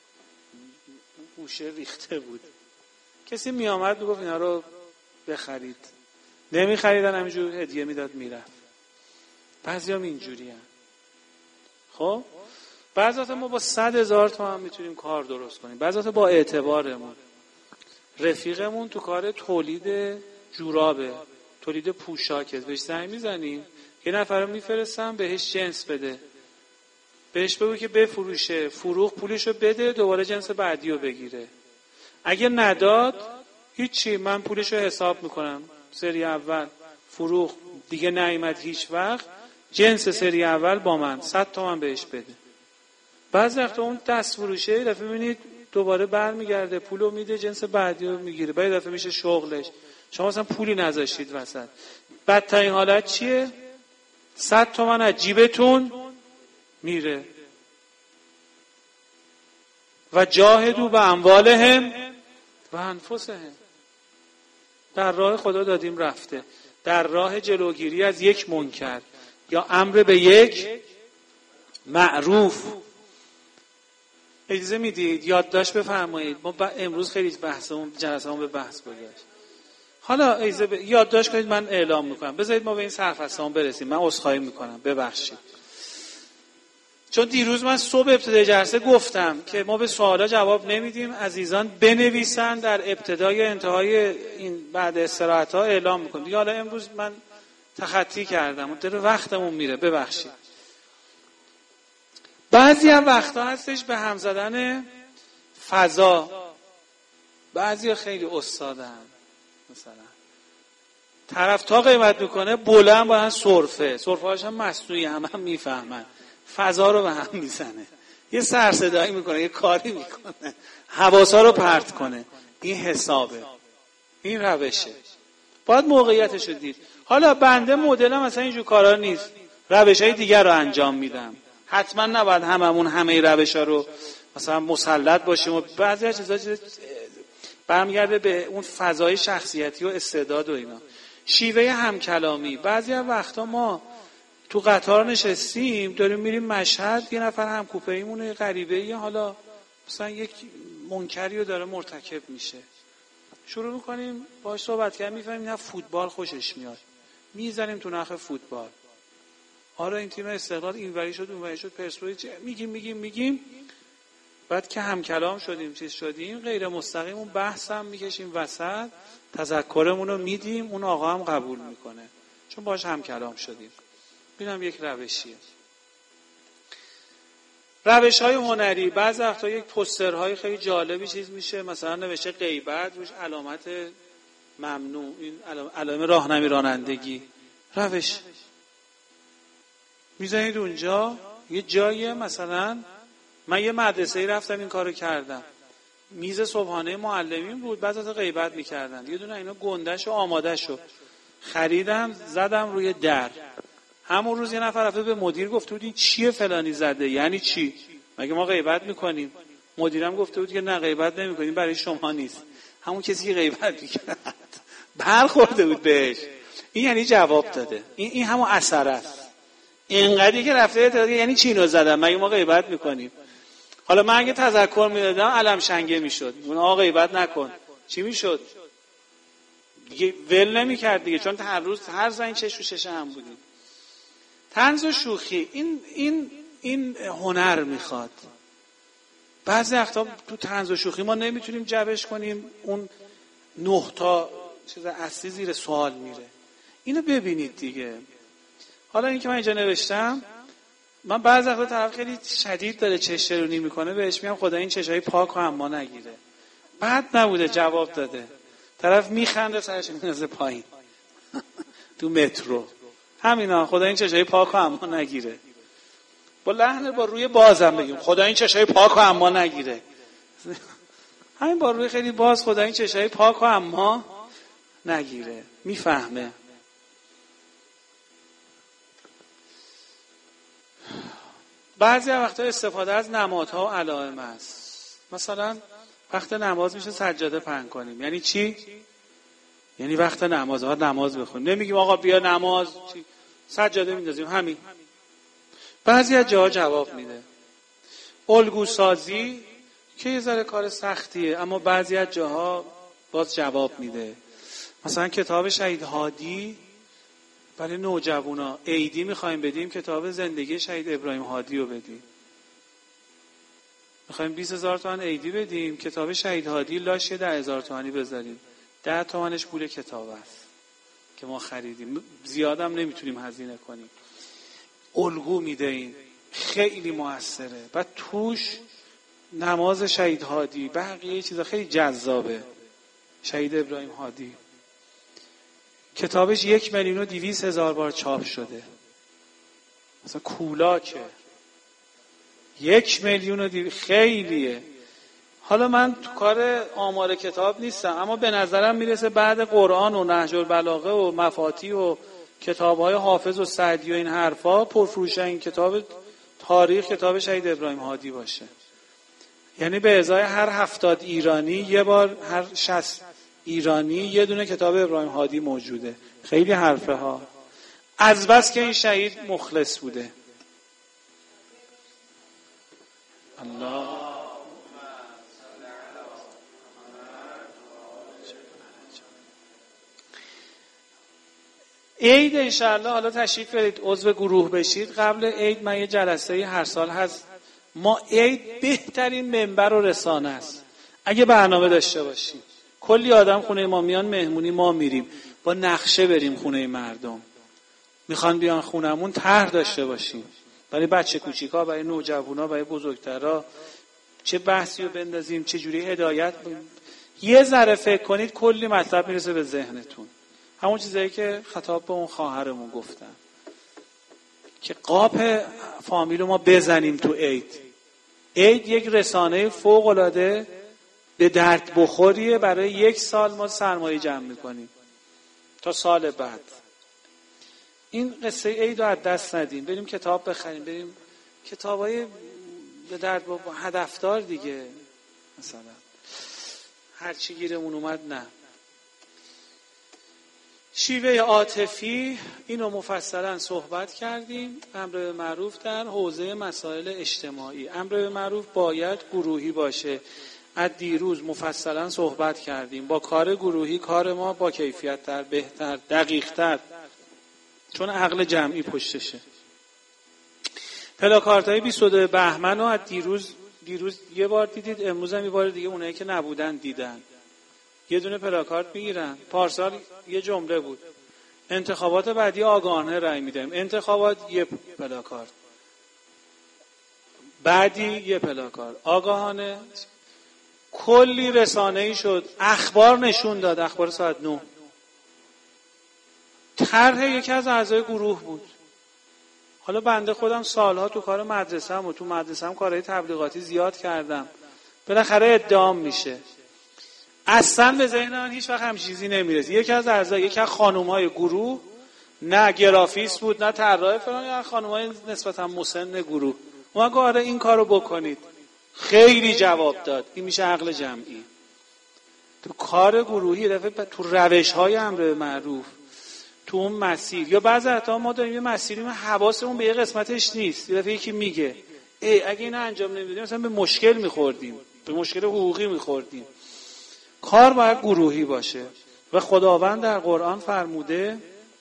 گوشه ریخته بود. کسی میامد میگفت اینا رو بخرید، نمیخریدن، همینجور هدیه میداد میرفت. بعضی هم اینجوری هم. خب بعضی وقتا ما با صد هزار تومان میتونیم کار درست کنیم، بعضی وقتا با اعتبارمون. رفیقمون تو کار تولید جورابه، تولید پوشاکه، بهش زنگ میزنیم، یه نفر رو میفرستم بهش جنس بده، بهش بگو که بفروشه، فروغ پولشو بده، دوباره جنس بعدی رو بگیره. اگه نداد هیچی، من پولشو حساب میکنم، سری اول فروغ دیگه نیامد هیچ وقت، جنس سری اول با من صد تومن بهش بده. بعضی وقتا اون دست فروشه دفعه میبینید دوباره برمیگرده پولو میده، جنس بعدی رو میگیره، بعد دفعه میشه شغلش. شما مثلا پولی نذاشتید وسط. بدترین حالت چیه؟ صد تومن از جیبتون میره. و جاهدوا به اموالهم و انفسهم. در راه خدا دادیم رفته، در راه جلوگیری از یک منکر یا امر به یک معروف. اجازه میدید یادداشت بفرمایید؟ ما امروز خیلی بحثمون جلسه‌مون به بحث گذشت. حالا اجازه ب... یادداشت کنید، من اعلام میکنم. بذارید ما به این سرفصلمون برسیم. من عذرخواهی میکنم، ببخشید. چون دیروز من صبح ابتدای جلسه گفتم که ما به سوالا جواب نمیدیم، عزیزان بنویسن در ابتدای انتهای این بعد استراحت‌ها اعلام میکنم. دیگه حالا امروز من تخطی کردم، داره وقتمون میره، ببخشید. بعضی هم وقتا هستش به هم زدن فضا. بعضی ها خیلی استادن، مثلا طرف تا قیمت میکنه بلند با هم سرفه سرفه هاش هم مصنوعی، هم هم میفهمن، فضا رو به هم میزنه، یه سر صدایی میکنه، یه کاری میکنه، حواسا رو پرت کنه. این حسابه، این روشه، باید موقعیتش رو دید. حالا بنده مدلم مثلا اینجور کارا نیست، روش های دیگر رو انجام میدم. حتما نباید هممون همه روش ها رو مثلا مسلط باشیم و بعضی از چیزا برمیگرده به اون فضای شخصیتی و استعداد و اینا. شیوه همکلامی. بعضی از وقتا ما تو قطار نشستیم داریم میریم مشهد، یه نفر هم کوپه ایمونه غریبه ای، حالا مثلا یک منکری رو داره مرتکب میشه، شروع میکنیم باهاش صحبت کردن، میفهمیم نه فوتبال خوشش میاد، میزنیم تو نخ فوتبال. آره این تیم استقلال اینوری شد اونوری شد، پرسپولیس، میگیم میگیم میگیم بعد که هم کلام شدیم چیز شدیم، غیر مستقیم اون بحث هم میکشیم وسط، تذکرمون رو میدیم، اون آقا هم قبول میکنه چون باش هم کلام شدیم. ببینم یک روشیه. روش های هنری. بعضی وقتا یک پوسترهای خیلی جالبی چیز میشه، مثلا نوشته غیبت، روش علامت ممنوع، این علامه راهنمی رانندگی. روش میذارید اونجا. یه جایی مثلا من یه مدرسه‌ای رفتم این کارو کردم، میز صبحانه معلمین بود، بعد از غیبت میکردن، یه دونه اینا گنده‌شو آماده‌شو خریدم زدم روی در. همون روز یه نفر رفته به مدیر گفته بود این چیه فلانی زده، یعنی چی؟ مگه ما غیبت میکنیم؟ مدیرم گفته بود که نه غیبت نمیکنیم، برای شما نیست. همون کسی که غیبت میکرد برخورده بود بهش، این یعنی جواب داده. این این همون اثر است. اینقدری که رفته داده یعنی چی اینو زدم، مگه ما غیبت میکنیم؟ حالا من اگه تذکر میدادم علم شنگه میشد، اون آقا غیبت نکن، چی میشد؟ دیگه ول نمیکرد دیگه، چون هر روز هر زنگ چش و چش هم بودیم. طنز و شوخی، این این این هنر میخواد. بعضی وقتا تو طنز و شوخی ما نمیتونیم جبش کنیم، اون نه تا چیز اصلی زیر سوال میره. اینو ببینید دیگه. حالا این که من اینجا نوشتم، من بعضی وقتا طرف خیلی شدید داره چش چرونی میکنه، بهش میگم خدا این چشای پاک و اما نگیره. بد نبوده جواب داده، طرف میخنده سرش میندازه پایین تو مترو. همینا خدا این چشای پاک و اما نگیره. با لحن با روی بازم بگیم خدا این چشای پاک و اما نگیره. همین با روی خیلی باز خدا این چشای پاک و اما نگیره، میفهمه. بعضی وقتا استفاده از نمادها و علائم است. مثلا وقت نماز میشه سجاده پهن کنیم، یعنی چی؟ یعنی وقت نماز ها نماز بخونیم، نمیگیم آقا بیا نماز، سجاده میندازیم همین. بعضی از جاها جواب میده. الگو سازی که یه ذره کار سختیه، اما بعضی از جاها باز جواب میده. مثلا کتاب شهید هادی برای نوجوانا عیدی میخوایم بدیم، کتاب زندگی شهید ابراهیم هادی رو بدیم. میخوایم بیست هزار تومان عیدی بدیم، کتاب شهید هادی لاش ده هزار تومانی بذاریم، ده تومانش پول کتاب است که ما خریدیم، زیادم نمیتونیم هزینه کنیم. الگو میده، این خیلی موثره. بعد توش نماز شهید هادی، بقیه چیزا خیلی جذابه. شهید ابراهیم هادی کتابش یک میلیون و دویست هزار بار چاپ شده. مثلا کولاکه یک میلیون و دویست، خیلیه. حالا من تو کار آمار کتاب نیستم، اما به نظرم میرسه بعد قرآن و نهج البلاغه و مفاتیح و کتاب‌های حافظ و سعدی و این حرفا پرفروش‌ترین کتاب تاریخ کتاب شهید ابراهیم هادی باشه. یعنی به ازای هر هفتاد ایرانی یه بار، هر شصت ایرانی یه دونه کتاب ابراهیم هادی موجوده. خیلی حرفه ها. از بس که این شهید مخلص بوده. الله عید انشاءالله حالا تشریف برید عضو گروه بشید. قبل عید من یه جلسه هر سال هست. ما عید بهترین منبر و رسانه است. اگه برنامه داشته باشیم کلی آدم خونه ما میان مهمونی، ما میریم با نقشه بریم خونه مردم. میخوان بیان خونمون طرح داشته باشیم برای بچه کوچیکا، برای نوجوانا، برای بزرگترا، چه بحثی رو بندازیم، چه جوری هدایت ب... یه ذره فکر کنید کلی مطلب میرسه به ذهنتون. همون چیزایی که خطاب به اون خواهرمون گفتن که قاپ فامیل ما بزنیم تو عید. عید یک رسانه فوق العاده به درد بخوریه. برای یک سال ما سرمایه جمع میکنیم تا سال بعد. این قصه عید رو از دست ندیم، بریم کتاب بخریم، بریم کتابای به درد با هدفدار دیگه، مثلا هر چی گیرمون اومد. نه، شیوه عاطفی اینو مفصلا صحبت کردیم. امر به معروف در حوزه مسائل اجتماعی، امر به معروف باید گروهی باشه. از دیروز مفصلا صحبت کردیم. با کار گروهی کار ما با کیفیت تر، بهتر، دقیق تر، چون عقل جمعی پشتشه. پلاکارت های بیست و دو بهمن رو از دیروز دیروز یه بار دیدید، امروز هم یه بار دیگه اونایی که نبودن دیدن. یه دونه پلاکارت میگیرن. پارسال یه جمله بود: انتخابات بعدی آگاهانه رای میدیم. انتخابات یه پلاکارت، بعدی یه پلاکارت، آگاهانه. کلی رسانه‌ای شد، اخبار نشون داد، اخبار ساعت نه. طرح یکی از اعضای گروه بود. حالا بنده خودم سالها تو کار مدرسه‌ام و تو مدرسه‌ام کارهای تبلیغاتی زیاد کردم. بالاخره ادعام میشه. اصلا به ذهن من هیچ وقت هم چیزی نمیرسه. یکی از اعضا، یکی از خانم‌های گروه، نه گرافیست بود نه طراح فلان، یا خانم‌های نسبتا مسن گروه، اون گفت آره این کارو بکنید. خیلی جواب داد. این میشه عقل جمعی. تو کار گروهی دفعه تو روش‌های امر به معروف، تو اون مسیر، یا بعضی وقتا ما داریم یه مسیری ما حواسمون به یه قسمتش نیست. یه دفعه یکی میگه ای اگه اینو انجام نمیدیم مثلا به مشکل میخوردیم، به مشکل حقوقی میخوردیم. کار باید گروهی باشه و خداوند در قرآن فرموده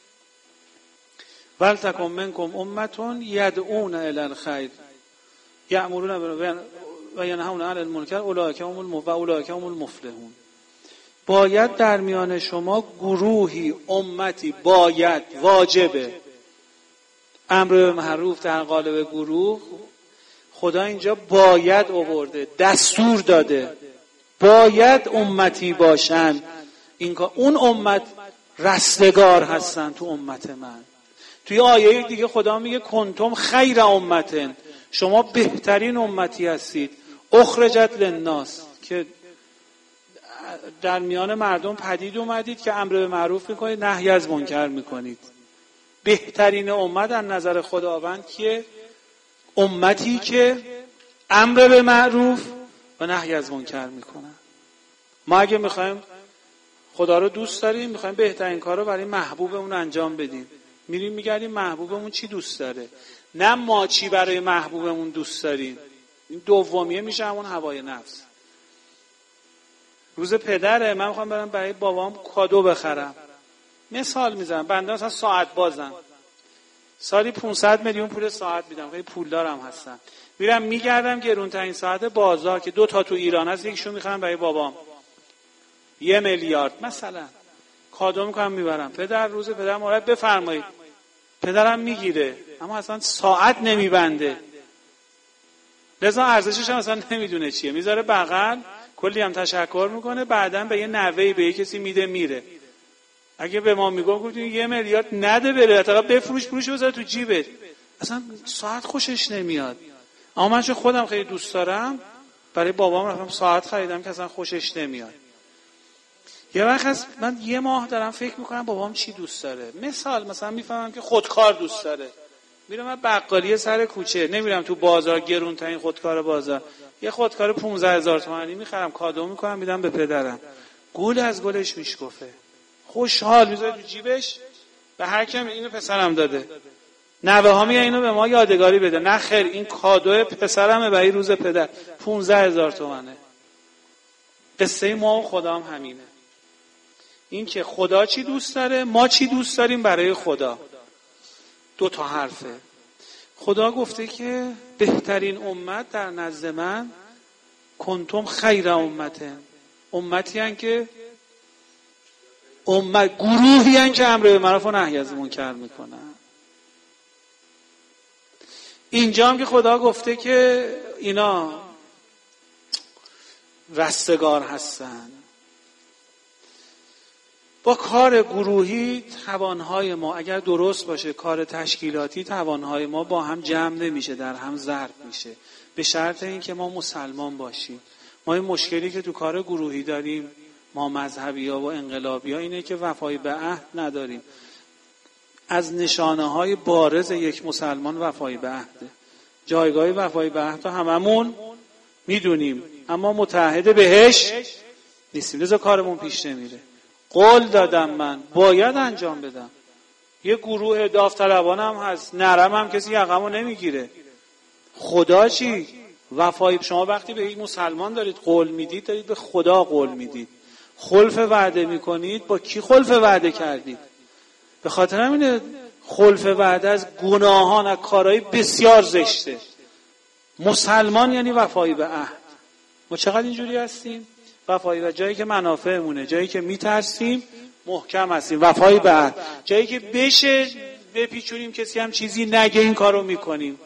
ولتکن منکم امة یدعون الی الخیر یأمرون و ینهون عن المنکر اولئک هم المفلحون. باید در میان شما گروهی، امتی، باید، واجبه. امر به معروف در قالب گروه خدا اینجا باید آورده، دستور داده، باید امتی باشن. این اون امت رستگار هستن تو امت من. توی آیه دیگه خدا میگه کنتم خیر امتن، شما بهترین امتی هستید، اخرجت للناس، که در میان مردم پدید اومدید که امر به معروف میکنید، نهی از منکر میکنید. بهترین امت از نظر خداوند که امتی که امر به معروف و نهی از منکر میکنن. ما اگه میخوایم خدا رو دوست داریم، میخوایم بهترین کار رو برای محبوبمون انجام بدیم، میریم میگردیم محبوبمون چی دوست داره، نه ما چی برای محبوبمون دوست داریم. این دومیه میشه همون هوای نفس. روز پدره، من میخوام برم برای بابام کادو بخرم، مثال میزنم، بنده مثلا ساعت بازم، سالی پانصد میلیون پول ساعت میدم، خیلی پولدارم هستم، میرم میگردم گرونترین ساعت بازار که دو تا تو ایران هست، یکیشو میخرم برای بابام یه میلیارد مثلا، کادو میکنم میبرم. پدر روز پدر مورد بفرمایید، پدرم میگیره اما اصلا ساعت نمیبنده، لذا ارزشش هم اصلا نمیدونه چیه، میذاره بغل، کلی هم تشکر میکنه، بعدن به یه نوهی به یه کسی میده میره. اگه به ما میگم گفتیم یه میلیارد نده بره، حتی بفروش پولش بذاره تو جیبت، اصلا ساعت خوشش نمیاد. اما من چون خودم خیلی دوست دارم، برای بابام رفتم ساعت خریدم که اصلا خوشش نمیاد. یه وقت هست من یه ماه دارم فکر میکنم بابام چی دوست داره. مثال مثلا میفهمم که خودکار دوست داره، میرم من بقالی سر کوچه، نمیرم تو بازار گرون ترین خودکار بازار، یه خودکار پانزده هزار تومانی میخرم کادو میکنم میدم به پدرم، گول از گلش میشکفه، خوشحال میذاره تو جیبش، به هر کم اینو پسرم داده، نوه ها میگن اینو به ما یادگاری بده. نه خیر، این کادو پسرمه برای روز پدر، پانزده هزار تومانه. قصه ما و خدا هم همینه، این که خدا چی دوست داره، ما چی دوست داریم برای خدا. دو تا حرفه. خدا گفته که بهترین امت در نزد من کنتم خیر امته، امتی هن که امت گروهی هن که امر به معروف و نهی از منکر میکنن. اینجا هم که خدا گفته که اینا رستگار هستن. با کار گروهی توانهای ما اگر درست باشه، کار تشکیلاتی توانهای ما با هم جمع نمیشه، در هم ضرب میشه، به شرط اینکه ما مسلمان باشیم. ما این مشکلی که تو کار گروهی داریم ما مذهبی ها و انقلابی ها اینه که وفای به عهد نداریم. از نشانه های بارز یک مسلمان وفای به عهده. جایگاه وفای به عهد هممون میدونیم، اما متعهد بهش نیستیم، لذا کارمون پیش نمیره. قول دادم من باید انجام بدم. یه گروه داوطلبان هم هست، نرم هم کسی یقمو نمیگیره. خدا چی؟ وفای شما وقتی به یک مسلمان دارید قول میدید، دارید به خدا قول میدید. خلف وعده میکنید، با کی خلف وعده کردید؟ به خاطر همینه خلف وعده از گناهان، از کارهای بسیار زشته. مسلمان یعنی وفای به عهد. ما چقدر اینجوری هستیم؟ وفای به جایی که منافعمونه، جایی که میترسیم محکم هستیم، وفای به عهد. جایی که بشه بپیچونیم کسی هم چیزی نگه این کارو میکنیم.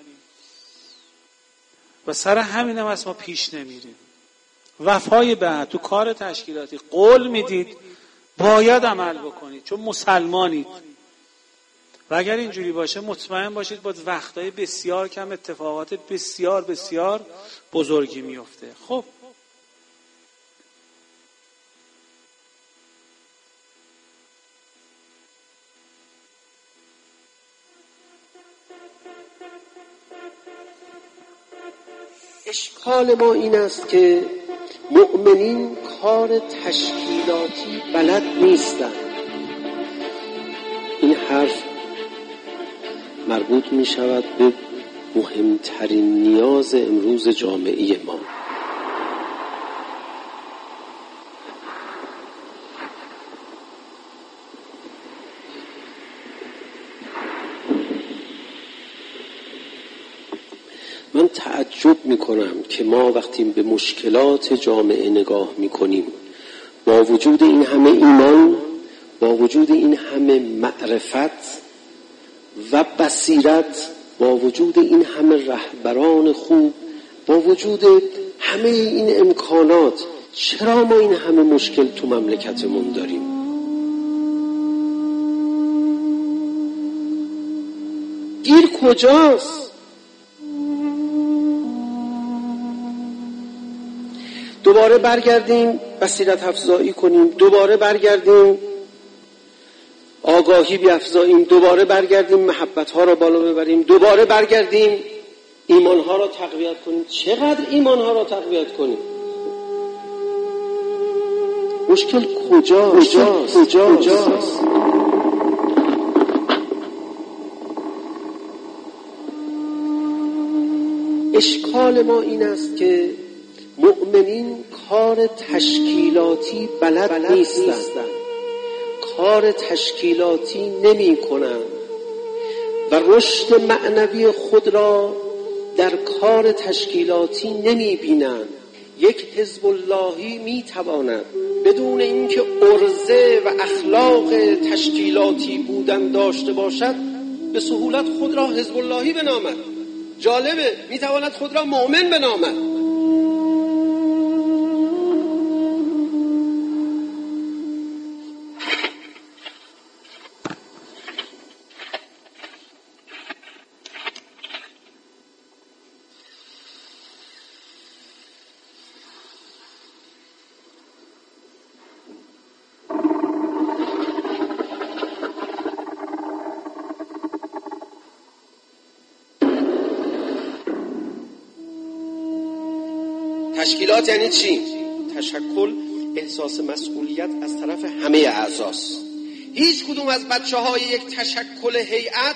و سر همین هم از ما پیش نمیریم. وفای به عهد تو کار تشکیلاتی قول میدید باید عمل بکنید، چون مسلمانید. و اگر اینجوری باشه مطمئن باشید با وقتهای بسیار کم اتفاقات بسیار بسیار بزرگی میفته. خب اشکال ما این است که مؤمنین کار تشکیلاتی بلد نیستند. این حرف مربوط می شود به مهمترین نیاز امروز جامعه ما. من تعجب می کنم که ما وقتی به مشکلات جامعه نگاه می کنیم، با وجود این همه ایمان، با وجود این همه معرفت و بصیرت، با وجود این همه رهبران خوب، با وجود همه این امکانات، چرا ما این همه مشکل تو مملکتمون داریم؟ گیر کجاست؟ دوباره برگردیم بصیرت افزایی کنیم، دوباره برگردیم آگاهی بیافزاییم، دوباره برگردیم محبت ها را بالا ببریم، دوباره برگردیم ایمان ها را تقویت کنیم. چقدر ایمان ها را تقویت کنیم؟ مشکل کجاست؟ کجاست؟ کجاست؟ اشکال ما این است که مؤمنین کار تشکیلاتی بلد نیستند، کار تشکیلاتی نمی کنند و رشد معنوی خود را در کار تشکیلاتی نمی بینند. یک حزب اللهی می تواند بدون اینکه عرضه و اخلاق تشکیلاتی بودن داشته باشد به سهولت خود را حزب اللهی بنامد. جالبه، می تواند خود را مؤمن بنامد. تشکیلات یعنی چی؟ تشکل احساس مسئولیت از طرف همه اعضاست. هیچ کدوم از بچه های یک تشکل هیئت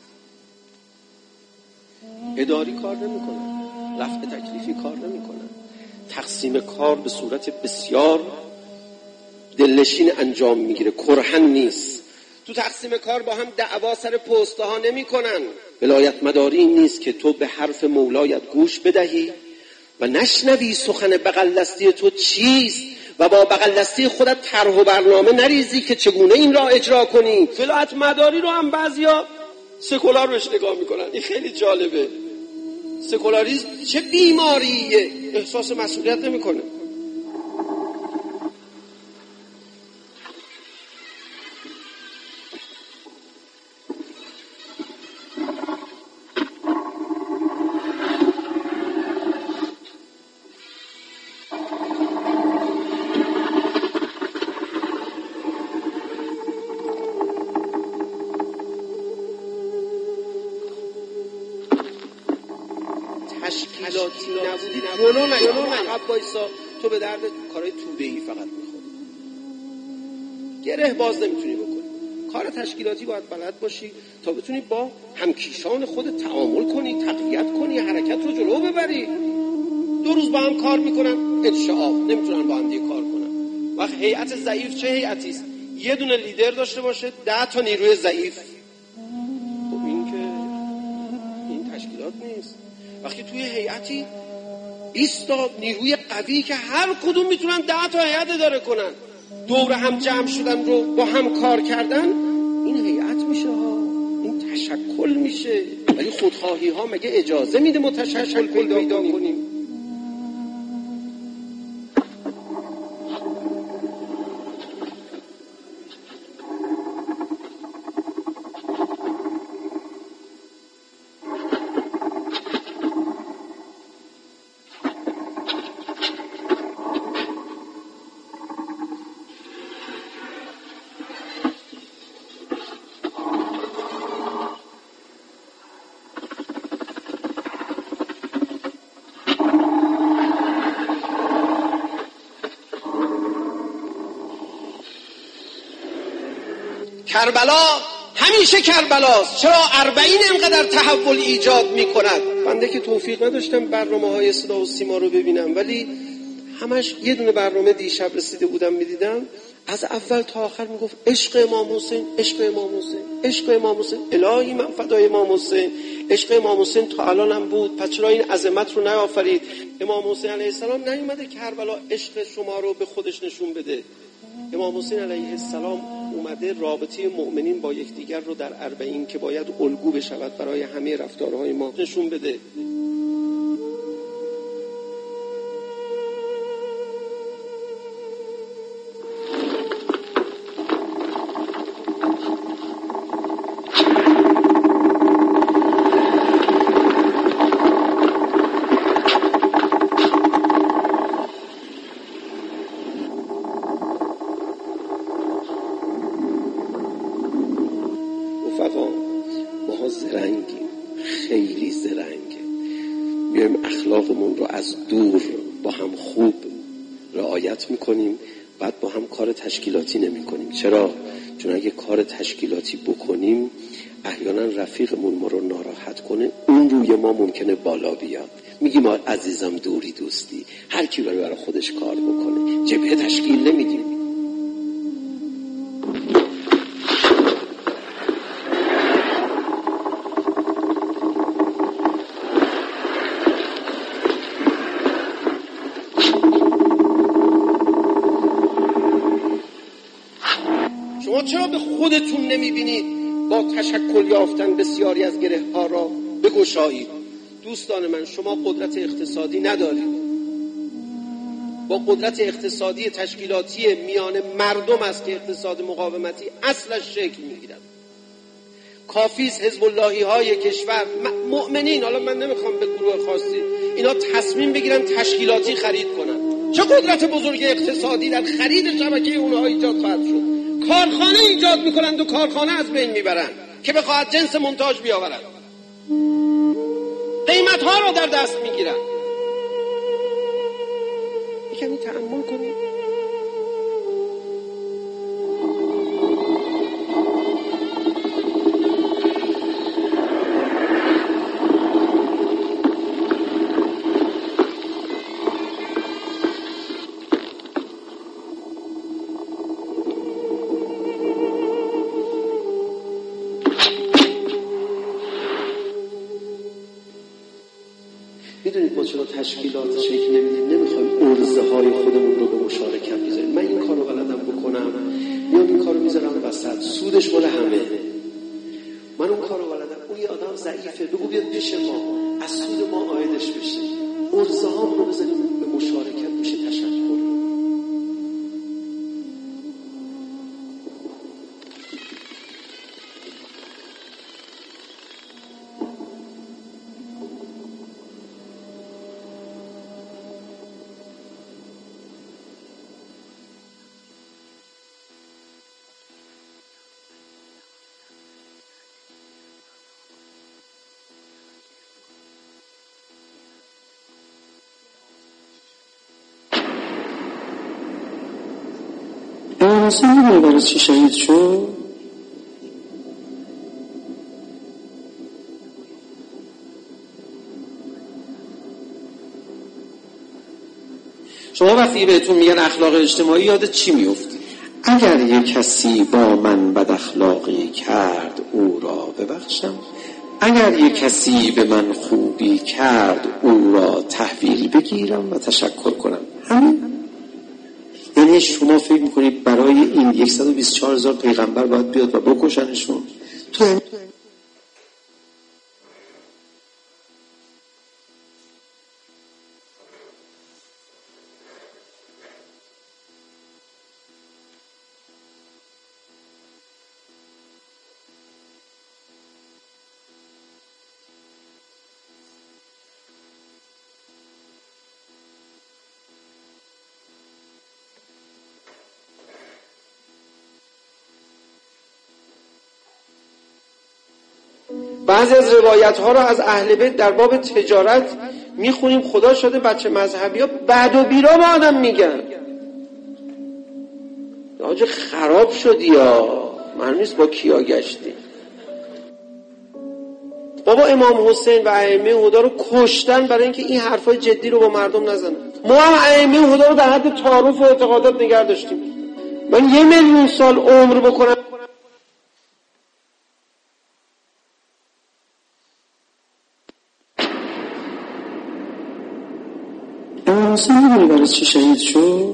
اداری کار نمی کنن، رفع تکلیفی کار نمی کنن، تقسیم کار به صورت بسیار دلنشین انجام میگیره، کرهن نیست. تو تقسیم کار با هم دعوا سر پسته ها نمی کنن. ولایت مداری این نیست که تو به حرف مولایت گوش بدهی و نشنوی سخن بغل دستی تو چیست و با بغل دستی خودت طرح و برنامه نریزی که چگونه این را اجرا کنی. ولایت مداری رو هم بعضیا سکولار روش نگاه میکنن. این خیلی جالبه. سکولاریسم چه بیماریه، احساس مسئولیت نمیکنه. تشکیلاتی نبودی جلو نه جلو نه عقب وایسا، تو به درد کارهای توبه‌ای فقط میخوری، گره باز نمیتونی بکنی. کار تشکیلاتی باید بلد باشی تا بتونی با همکیشان خودت تعامل کنی، تقویت کنی، حرکت رو جلو ببری. دو روز با هم کار میکنن انشعاب، نمیتونن با هم دیگه کار کنن. وقت هیئت ضعیف چه هیئتی است؟ یه دونه لیدر داشته باشه، ده تا نیروی ضعیف. خب این که این تشکیلات نیست. وقتی توی هیئتی بیست تا نیروی قوی که هر کدوم میتونن ده تا هیئت اداره کنن، دور هم جمع شدن رو با هم کار کردن، این هیئت میشه ها، این تشکل میشه. ولی خودخواهی ها مگه اجازه میده ما تشکل پیدا کنیم؟ کربلا همیشه کربلاست. چرا اربعین اینقدر تحول ایجاد میکند؟ بنده که توفیق نداشتم برنامه های صدا و سیما رو ببینم، ولی همش یه دونه برنامه دیشب رسیده بودم میدیدم، از اول تا آخر میگفت عشق امام حسین، عشق امام حسین، عشق امام حسین. الهی من فدای امام حسین. عشق امام حسین تا الان هم بود، پس چرا این عظمت رو نیافرید؟ امام حسین علیه السلام نیومده کربلا عشق شما رو به خودش نشون بده. امام حسین علیه السلام اومده رابطه مؤمنین با یکدیگر رو در اربعین که باید الگو بشود برای همه رفتارهای ما نشون بده. ما زرنگیم، خیلی زرنگیم، میایم اخلاقمون رو از دور با هم خوب رعایت میکنیم، بعد با هم کار تشکیلاتی نمی کنیم. چرا؟ چون اگه کار تشکیلاتی بکنیم احیانا رفیقمون ما رو ناراحت کنه، اون روی ما ممکنه بالا بیاد. میگیم عزیزم دوری دوستی، هر کی برای برای خودش کار بکنه، جبهه تشکیل نمیدیم. شما چرا به خودتون نمیبینید با تشکل یافتن بسیاری از گره ها را بگشایید؟ دوستان من، شما قدرت اقتصادی ندارید. با قدرت اقتصادی تشکیلاتی میان مردم است که اقتصاد مقاومتی اصلش شکل میگیرد. کافیست حزب اللهی های کشور، مؤمنین، حالا من نمیخوام به گروه خاصی، اینا تصمیم بگیرن تشکیلاتی خرید کنن. چه قدرت بزرگ اقتصادی در خرید شبکه اونها ایجاد خواهد شد؟ کارخانه ایجاد میکنند و کارخانه از بین میبرند که بخواهد جنس منتاج بیاورد، قیمت ها را در دست میگیرند. کمی تأمل کنید. میدونید ما چرا تشکیلات شکل نمیدیم؟ نمیخوایم ارزه های خودمون رو به مشارکت بذاریم. من این کار رو بلدم بکنم، میام این کار رو میذارم وسط، سودش مال همه. من اون کار رو بلدم، اون یه آدم ضعیفه، بگو بیاد پیش ما، از سود ما عایدش بشه. ارزه ها رو بذاریم به مشارکت بشه، تشکر. اصلا میدونی برای چی شهید شد؟ شما وقتی بهتون میگن اخلاق اجتماعی یاد چی میفتی؟ اگر یک کسی با من بد اخلاقی کرد او را ببخشم، اگر یک کسی به من خوبی کرد او را تحویل بگیرم و تشکر کنم. همین. یعنی شما فکر میکنید برای این صد و بیست و چهار هزار پیغمبر باید بیاد و بکشنشون؟ تو هم بعضی از روایت ها را از اهل بیت در باب تجارت میخونیم. خدا شده بچه مذهبی ها بد و بیرا به آدم میگن. آجه خراب شدی یا من نیست با کیا گشتی. بابا امام حسین و ائمه هدی رو کشتن برای اینکه این حرفای جدی رو با مردم نزنن. ما هم ائمه هدی رو در حد تعارف و اعتقادات نگه داشتیم. من یه میلیون سال عمر بکنم اصلا میدونی برای چی شهید شد؟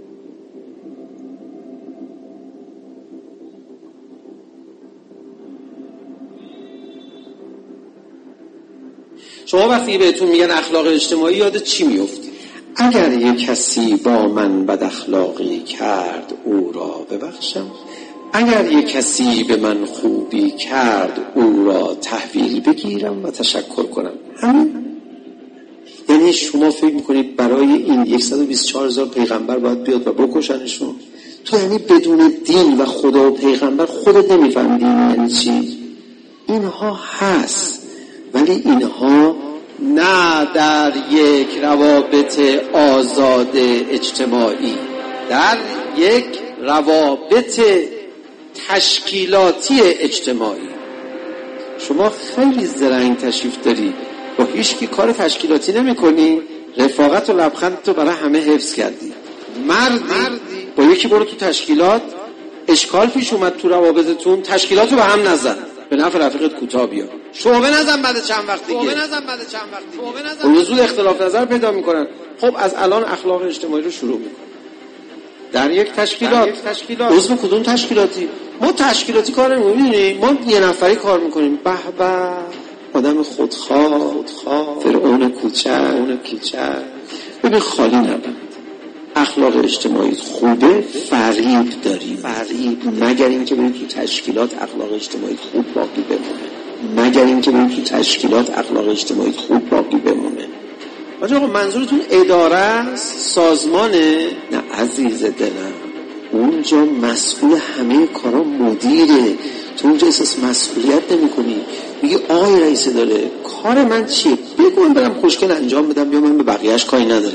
شما وقتی بهتون میگن اخلاق اجتماعی یاد چی میفتی؟ اگر یک کسی با من بد اخلاقی کرد او را ببخشم، اگر یک کسی به من خوبی کرد او را تحویل بگیرم و تشکر کنم. همین. یعنی شما فکر میکنید برای این صد و بیست و چهار هزار پیغمبر باید بیاد و بکشنشون؟ تو یعنی بدون دین و خدا و پیغمبر خودت نمیفهمیدی یعنی چی؟ اینها هست، ولی اینها نه در یک روابط آزاد اجتماعی، در یک روابط تشکیلاتی اجتماعی. شما خیلی زرنگ تشریف داری، با هیچ کی کار تشکیلاتی نمی کنی، رفاقت و لبخند تو برای همه حفظ کردی. مردی, مردی با یکی برو تو تشکیلات، اشکال پیش اومد تو روابطتون، تشکیلات رو به هم نزن، به نفع رفیقت کوتاه بیا، شعبه نزن بعد چند وقت دیگه، شعبه نزن بعد چند وقت دیگه، اون زود اختلاف نظر پیدا میکنن. خب از الان اخلاق اجتماعی رو شروع میکنن در یک تشکیلات. عضو کدوم تشکیلاتی؟ ما تشکیلاتی کار نمی‌کنیم، ما یه نفری کار میکنیم. به به، آدم خودخواه، خودخواه، فرعون کوچک، اون کوچک. ببین خالی نبند. اخلاق اجتماعی خوبه، فریب داری، فریب، مگر اینکه برید تو تشکیلات اخلاق اجتماعی خوب باقی بمونه، مگر اینکه برید تو تشکیلات اخلاق اجتماعی خوب باقی بمونه. آقا منظورتون اداره است، سازمانه؟ نه عزیز دلم، اونجا مسئول همه کارا مدیره. تو اونجا احساس مسئولیت نمی کنی، میگی آقای رئیس داره، کار من چیه؟ بگو من برم خوشگل انجام بدم، یا من به بقیهش کاری ندارم.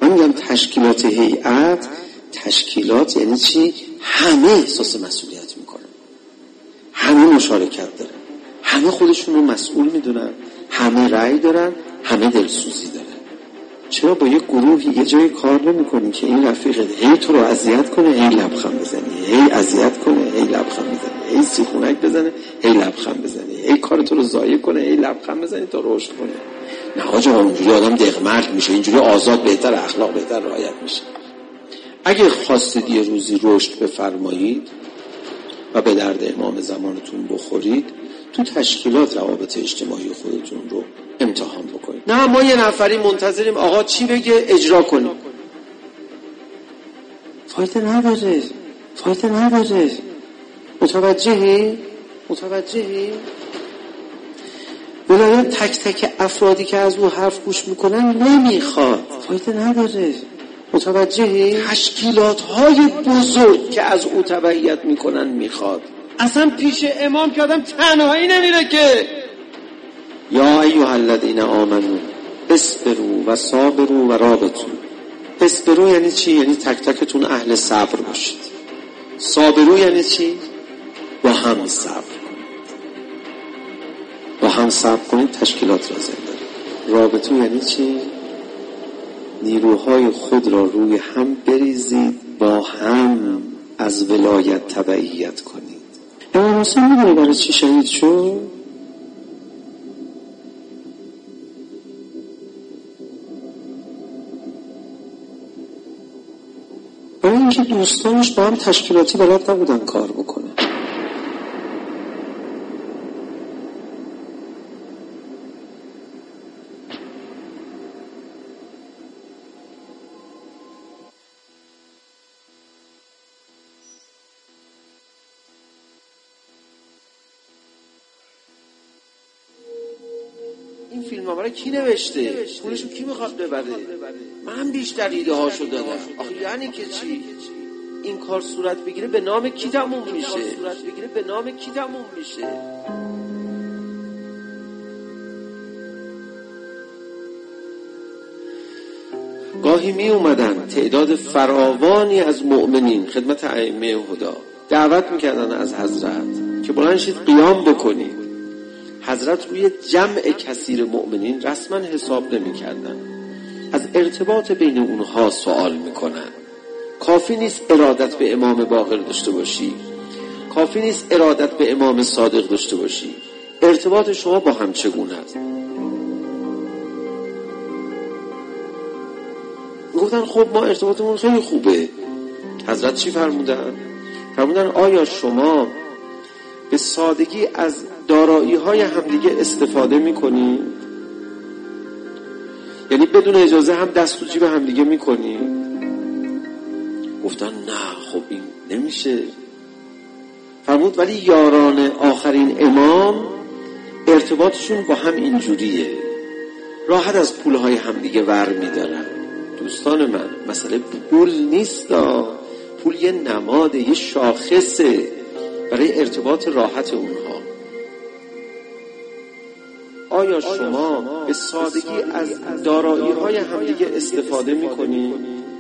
من میگم تشکیلات هیئت، تشکیلات یعنی چی؟ همه احساس مسئولیت میکنن، همه مشارکت دارن، همه خودشون رو مسئول میدونن، همه رأی دارن، همه دلسوزی دارن. چرا با یه گروهی یه جای کار نمی‌کنی که این رفیقت هی تو رو اذیت کنه، هی لبخند بزنی، هی اذیت کنه، هی لبخند بزنی، هی سیخونک بزنه، هی لبخند بزنی، هی کار تو رو ضایع کنه، هی لبخند بزنی تا رشد کنه؟ نه آقا، اونجوری آدم دغمرگ میشه، اینجوری آزاد بهتر، اخلاق بهتر رعایت میشه. اگه خواستید یه روزی رشد بفرمایید و به درد امام زمانتون بخورید، تو تشکیلات روابط اجتماعی خودتون رو امتحان بکنید. نه ما یه نفری منتظریم آقا چی بگه اجرا کنیم. فایده نداره، فایده نداره. متوجهی؟ متوجهی؟ ولایت تک تک افرادی که از او حرف گوش میکنن نمیخواد، فایده نداره. متوجهی؟ تشکیلات های بزرگ که از او تبعیت میکنن میخواد. اصلا پیش امام که آدم تنهایی نمیره که. یا ایها الذین آمنو اصبروا و صابروا و رابطوا. اصبروا یعنی چی؟ یعنی تک تکتون اهل صبر باشید. صابروا یعنی چی؟ با هم صبر کنید. با هم صبر کنید، تشکیلات را زنده. رابطوا یعنی چی؟ نیروهای خود را روی هم بریزید، با هم از ولایت تبعیت کنید. امام حسین میدونی برای چی شهید شد؟ برای اینکه دوستانش با هم تشکیلاتی بلد نبودن کار بکنن. این فیلم ها برای کی نوشته؟ پولشو کی میخواد ببره؟ من بیشتر ایده هاشو دادم. آخه یعنی که چی؟ این کار صورت بگیره به نام کی تموم میشه؟ صورت بگیره به نام کی تموم میشه؟ گاهی می اومدن تعداد فراوانی از مؤمنین خدمت ائمه هدا، دعوت میکردن از حضرت که بلند شید قیام بکنید. حضرت روی جمع کثیر مؤمنین رسما حساب نمی کردن، از ارتباط بین اونها سوال میکنن. کافی نیست ارادت به امام باقر داشته باشی، کافی نیست ارادت به امام صادق داشته باشی، ارتباط شما با هم چگونه است؟ گفتن خب ما ارتباطمون خیلی خوبه. حضرت چی فرمودن؟ فرمودن آیا شما به سادگی از دارایی های همدیگه استفاده میکنی؟ یعنی بدون اجازه هم دست تو جیب همدیگه میکنی؟ گفتن نه خب این نمیشه. فرمود ولی یاران آخرین امام ارتباطشون با هم اینجوریه، راحت از پولهای همدیگه ور میدارن. دوستان من مسئله پول نیست، پول یه نماده، یه شاخصه برای ارتباط راحت اونها. آیا شما به سادگی از دارایی های همدیگه استفاده میکنی؟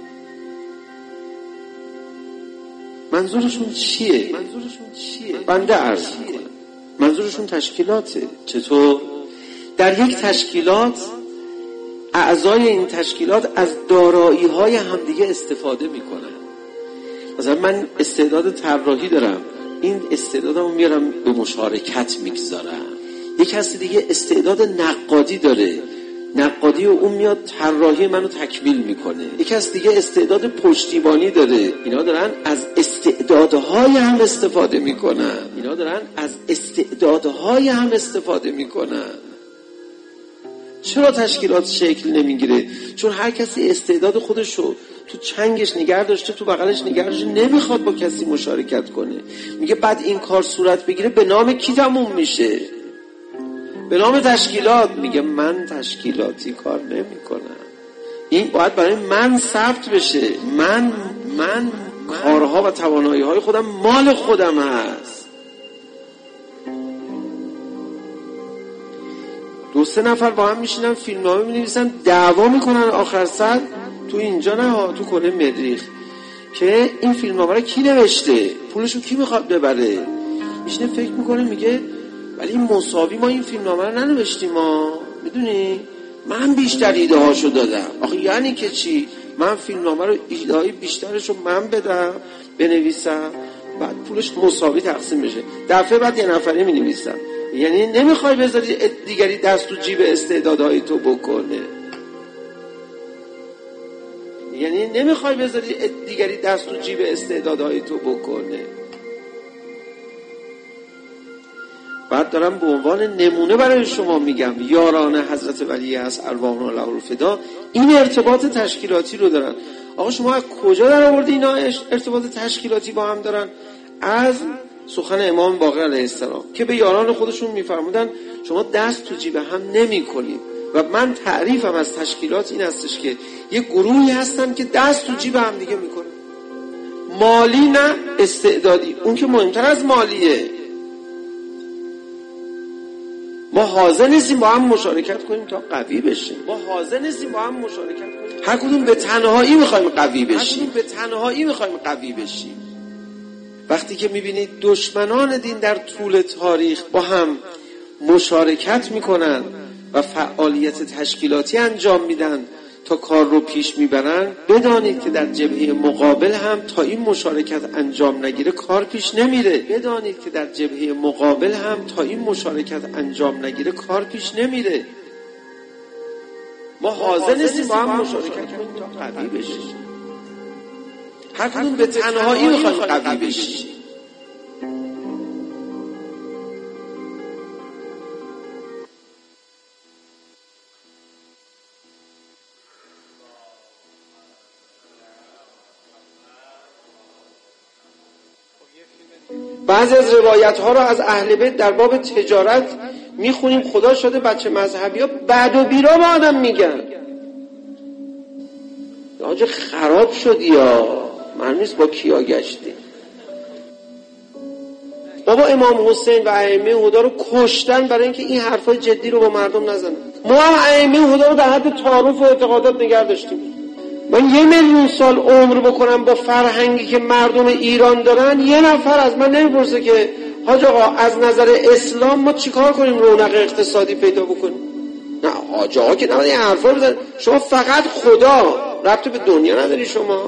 منظورشون چیه؟ بنده عرض میکنم منظورشون تشکیلاته. چطور؟ در یک تشکیلات اعضای این تشکیلات از دارایی های همدیگه استفاده میکنن. مثلا من استعداد طراحی دارم، این استعدادمو میارم به مشارکت میگذارم. یک کسی دیگه استعداد نقادی داره، نقادی و اون میاد طراحی منو تکمیل میکنه. یک کسی دیگه استعداد پشتیبانی داره، اینا دارن از استعدادهای هم استفاده میکنن. اینا دارن از استعدادهای هم استفاده میکنن. چرا تشکیلات شکل نمیگیره؟ چون هر کسی استعداد خودشو تو چنگش نگه داشته، تو بغلش نگه داشته، نمیخواد با کسی مشارکت کنه. میگه بعد این کار صورت بگیره به نام کی تموم میشه؟ به نام تشکیلات. میگه من تشکیلاتی کار نمی کنم، این باید برای من ثبت بشه. من من کارها و توانایی های خودم مال خودم هست. دو سه نفر با هم میشینن فیلمنامه مینویسن، دعوا میکنن، آخر سر تو تو اینجا نه، تو کره مریخ، که این فیلمنامه رو کی نوشته، پولشو کی میخواد ببره. میشینه فکر میکنه میگه ولی این مساوی ما این فیلمنامه رو ننوشتیم ما، میدونی من بیشتر ایده هاشو دادم. آخه یعنی که چی؟ من فیلمنامه رو ایده های بیشترشو من بدم بنویسم، بعد پولش مساوی تقسیم بشه. دفعه بعد یه نفری مینویسم. یعنی نمیخوای بذاری دیگری دست تو جیب استعدادهای تو بکنه، یعنی نمیخوای بذاری دیگری دست تو جیب استعدادهای تو بکنه. بعد دارم به عنوان نمونه برای شما میگم، یاران حضرت ولی هست ارواحنا له الفدا این ارتباط تشکیلاتی رو دارن. آقا شما از کجا در آوردی اینا ارتباط تشکیلاتی با هم دارن؟ از سخن امام باقر علیه السلام که به یاران خودشون میفرمودن شما دست تو جیب هم نمی کنید. و من تعریفم از تشکیلات این هستش که یه گروهی هستن که دست تو جیب هم دیگه میکنن، مالی نه استعدادی. اون که مهمتر از مالیه. ما حاضر نیستیم با هم مشارکت کنیم تا قوی بشیم. ما حاضر نیستیم با هم مشارکت کنیم. هر کدوم به تنهایی میخوایم قوی بشیم. هر کدوم به تنهایی میخوایم قوی بشیم. وقتی که میبینید دشمنان دین در طول تاریخ با هم مشارکت میکنن و فعالیت تشکیلاتی انجام میدن تا کار رو پیش میبرن، بدانید که در جبهه مقابل هم تا این مشارکت انجام نگیره کار پیش نمیره. بدانید که در جبهه مقابل هم تا این مشارکت انجام نگیره کار پیش نمیره. ما حاضر نیستیم با هم مشارکت کنیم تا قوی بشیم. هر کدوم به تنهایی میخوایم قوی بشیم. بعضی از روایت ها را از اهل بیت در باب تجارت میخونیم، خدا شده بچه مذهبی ها بد و بیرا با آدم میگن. آجا خراب شدی یا من نیست با کیا گشتی. بابا امام حسین و ائمه هدا رو کشتن برای اینکه این حرفای جدی رو با مردم نزنن. ما هم ائمه هدا رو در حد تعارف و اعتقادات نگه داشتیم. من یه میلیون سال عمر بکنم با فرهنگی که مردم ایران دارن، یه نفر از من نمیپرسه که حاج آقا از نظر اسلام ما چیکار کنیم رونق اقتصادی پیدا بکنیم. نه حاج آقا که نباید این حرفا رو بزن. شما فقط خدا، ربط به دنیا نداری شما.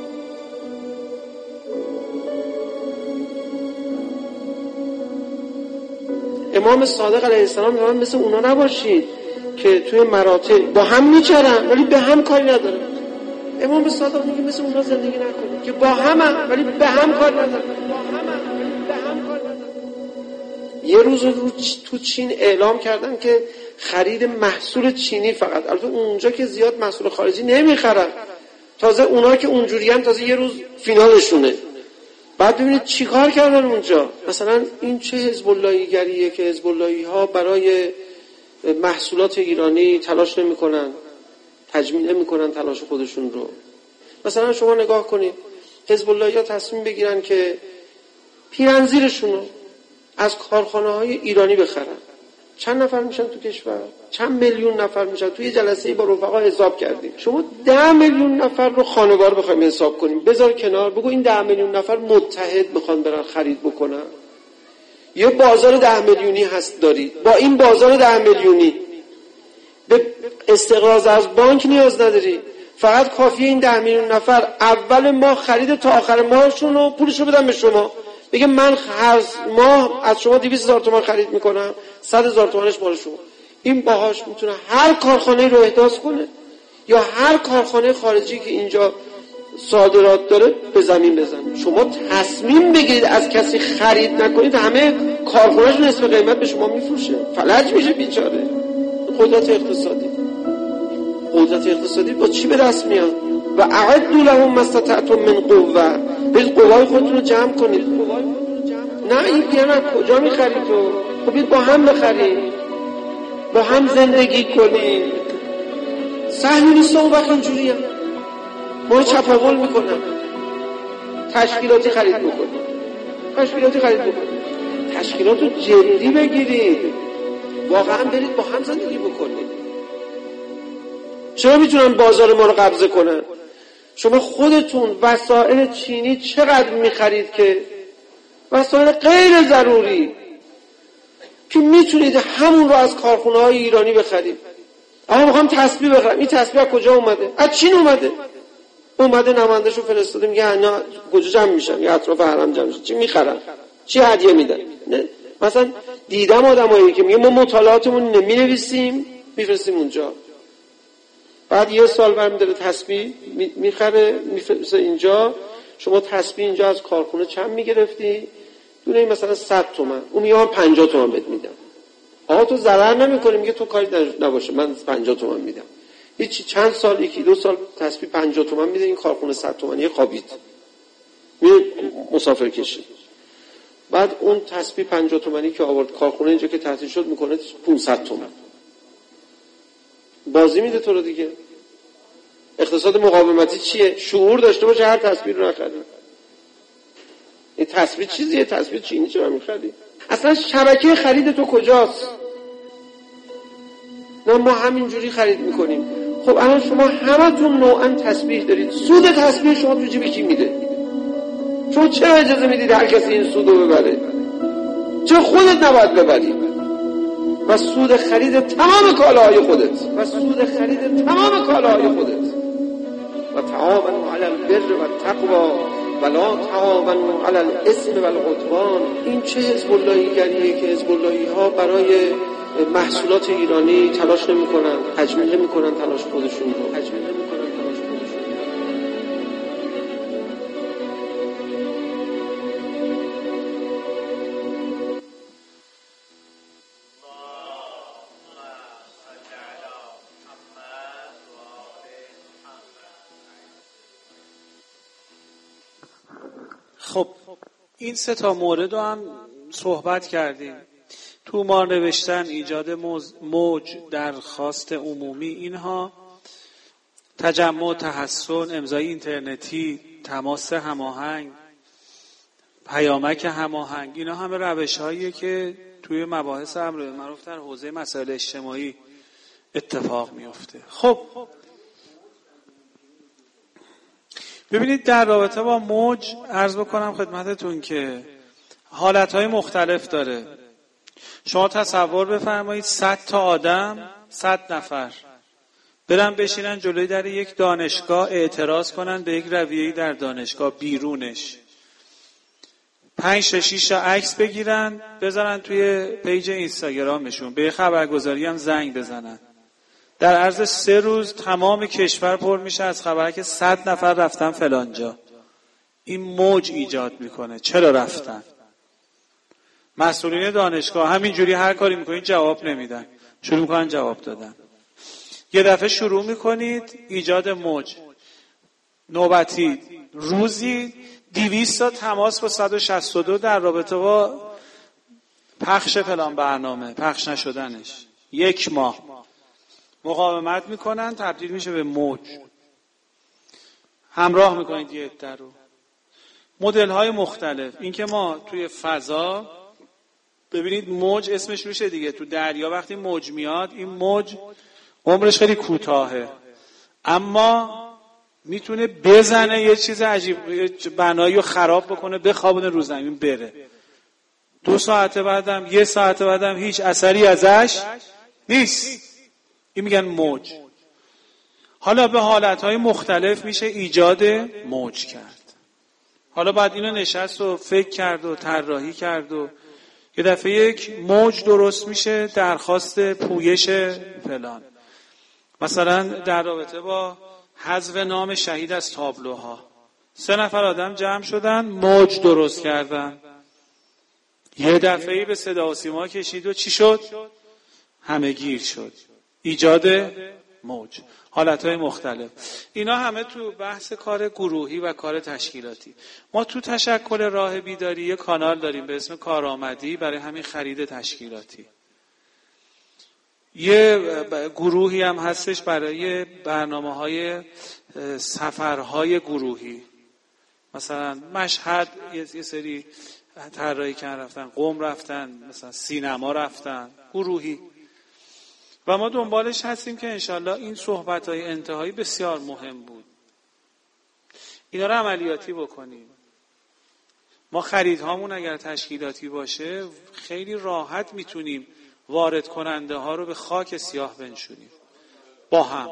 امام صادق علیه السلام میگه مثل اونا نباشید که توی مراتب با هم میچرن ولی به هم کاری ندارن. امام صادق میگه مثل اونا زندگی نکنید که با هم هم ولی به هم کار ندارن. با هم هم ولی به هم کار ندارن. یه روز رو تو چین اعلام کردن که خرید محصول چینی فقط، البته اونجا که زیاد محصول خارجی نمیخرن، تازه اونا که اونجوریان تازه یه روز فینالشونه. بعد ببینید چیکار کردن اونجا. مثلا این چه حزب اللهی گریه که حزب اللهی ها برای محصولات ایرانی تلاش نمیکنن، تجمیع نمیکنن تلاش خودشون رو. مثلا شما نگاه کنید حزب اللهی ها تصمیم بگیرن که پیرنزیرشون رو از کارخانه های ایرانی بخرن. چند نفر میشن تو کشور؟ چند میلیون نفر میشن؟ توی جلسه با رفقا حساب کردیم. شما ده میلیون نفر رو خانوار بخوایم حساب کنیم، بذار کنار، بگو این ده میلیون نفر متحد میخوان برن خرید بکنن. یه بازار ده میلیونی هست دارید، با این بازار ده میلیونی به استقراض از بانک نیاز نداری، فقط کافیه این ده میلیون نفر اول ماه خرید تا آخر ماهشون رو پولشو بدن به شما. بگه من هر ماه از شما دویست هزار تومان خرید میکنم، صد هزار تومانش مال شما. این باهاش میتونه هر کارخانه رو احداث کنه یا هر کارخانه خارجی که اینجا صادرات داره به زمین بزنه. شما تصمیم بگیرید از کسی خرید نکنید، همه کارخانه‌اش نصف قیمت به شما میفروشه، فلج میشه بیچاره. قدرت اقتصادی قدرت اقتصادی با چی به دست میاد؟ و اعدوا لهم ما استطعتم من قوه. برید قوای خودتون رو جمع کنید. نه این پیانه کجا میخرید تو؟ خب برید با هم بخرید، با هم زندگی کنید. سهمی نیست اون وقت اینجوری هم ما رو چپاول میکنن. تشکیلاتی خرید بکنید، تشکیلاتی خرید بکنید، تشکیلات رو جدی بگیرید، واقعا برید با هم زندگی بکنید. چرا میتونن بازار ما رو قبضه کنن؟ شما خودتون وسایل چینی چقدر میخرید که وسایل غیر ضروری که میتونید همون رو از کارخونه های ایرانی بخرید. اما میخوام تسبیح بخرم، این تسبیح از کجا اومده؟ از چین اومده. اومده نماینده‌شو فرستاده، میگه اینا کجا جمع میشن؟ یا اطراف حرم جمع میشن. چی میخرن؟ چی هدیه میدن؟ نه مثلا دیدم آدمایی که میگه ما مطالعاتمون نمینویسیم میفرستیم اونجا، بعد یه سال برمی‌داره تسبیح میخره میفرسته اینجا. شما تسبیح اینجا از کارخونه چند میگرفتی؟ دونه مثلا صد تومن، اون میگه من پنجاه تومن بهت میدم. آقا تو ضرر نمی‌کنی، میگه تو کاری نباشه من پنجاه تومن میدم. هیچ چند سال یکی دو سال تسبیح پنجاه تومن میده، این کارخونه صد تومنی خوابید میره مسافر کشی. بعد اون تسبیح پنجاه تومنی که آورد کارخونه اینجا که تعطیل شد میکنه پانصد تومن. بازی میده تو رو دیگه. اقتصاد مقاومتی چیه؟ شعور داشته باشه هر تسبیح رو نخری. این تسبیح چیزیه؟ تسبیح چینی چرا میخری؟ اصلا شبکه خرید تو کجاست؟ نه ما همینجوری خرید میکنیم. خب الان شما همتون نوعا تسبیح دارید، سود تسبیح شما تو جیب کی میده؟ شما چرا اجازه میدید هر کسی این سودو ببره؟ چرا خودت نباید ببری؟ و سود خرید تمام کالاهای خودت و سود خرید تمام کالاهای خودت. و تعاونوا علی البر و التقوی ولا تعاونوا علی الاثم والعدوان. این چه حزب اللهی گریه که حزب اللهی ها برای محصولات ایرانی تلاش نمی کنن، تجمیل نمی کنن تلاش خودشون رو، تجمیل نمی کنن تلاش خودشون رو. خب این سه تا مورد رو هم صحبت کردیم. تومار نوشتن، ایجاد موج، درخواست عمومی، اینها تجمع، تحسن، امضای اینترنتی، تماس هماهنگ، پیامک هماهنگ، اینا همه روش‌هاییه که توی مباحث امر بالمعروف در حوزه مسائل اجتماعی اتفاق میفته. خب ببینید در رابطه با موج عرض بکنم خدمتتون که حالتهای مختلف داره. شما تصور بفرمایید صد تا آدم، صد نفر برن بشینن جلوی در یک دانشگاه اعتراض کنن به یک رویه‌ای در دانشگاه بیرونش، پنج تا شش تا عکس بگیرن بذارن توی پیج اینستاگرامشون، به خبرگزاری هم زنگ بزنن. در عرض سه روز تمام کشور پر میشه از خبر که صد نفر رفتن فلانجا. این موج ایجاد میکنه. چرا رفتن؟ مسئولین دانشگاه همینجوری هر کاری میکنید جواب نمیدن، شروع میکنن جواب دادن. یه دفعه شروع میکنید ایجاد موج نوبتی، روزی دویست تا تماس با صد و شصت و دو در رابطه با پخش فلان برنامه، پخش نشدنش. یک ماه مقاومت میکنن، تبدیل میشه به موج. همراه میکنید یه عده رو. مدل های مختلف. این که ما توی فضا ببینید موج اسمش روشه دیگه. تو دریا وقتی موج میاد، این موج عمرش خیلی کوتاهه اما میتونه بزنه یه چیز عجیب، بنایی رو خراب بکنه، بخوابونه رو زمین بره. دو ساعت بعدم، یه ساعت بعدم هیچ اثری ازش نیست. این میگن موج. حالا به حالتهای مختلف میشه ایجاد موج کرد. حالا بعد اینو نشست و فکر کرد و طراحی کرد و یه دفعه یک موج درست میشه، درخواست پویش فلان. مثلا در رابطه با حذف نام شهید از تابلوها، سه نفر آدم جمع شدن موج درست کردن. یه دفعه به صدا و سیما کشید و چی شد؟ همه گیر شد. ایجاد موج. حالتهای مختلف. اینا همه تو بحث کار گروهی و کار تشکیلاتی. ما تو تشکل راه بیداری یه کانال داریم به اسم کارآمدی برای همین خرید تشکیلاتی. یه گروهی هم هستش برای برنامه‌های سفرهای گروهی. مثلا مشهد یه سری طراحی کردن رفتن، قم رفتن، مثلا سینما رفتن، گروهی. و ما دنبالش هستیم که انشالله این صحبت‌های انتهایی بسیار مهم بود. اینا رو عملیاتی بکنیم. ما خریدهامون اگر تشکیلاتی باشه خیلی راحت میتونیم وارد کننده ها رو به خاک سیاه بنشونیم با هم.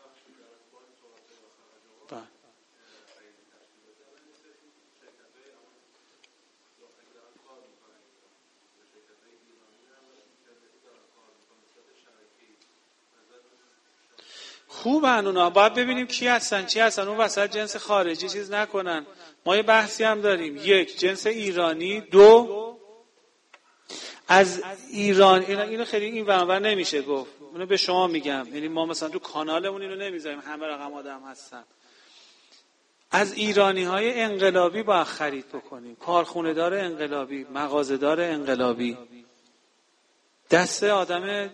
با. خوبن اونا، باید ببینیم کی هستن چی هستن، اون وسط جنس خارجی چیز نکنن. ما یه بحثی هم داریم، یک جنس ایرانی، دو از ایران. اینو اینو خیلی این ورانور نمیشه گفت، اینو به شما میگم، یعنی ما مثلا تو کانالمون اینو نمیذاریم، همه رقم آدم هستن. از ایرانی های انقلابی باید خرید بکنیم، کارخونه دار انقلابی، مغازه دار انقلابی. دست آدم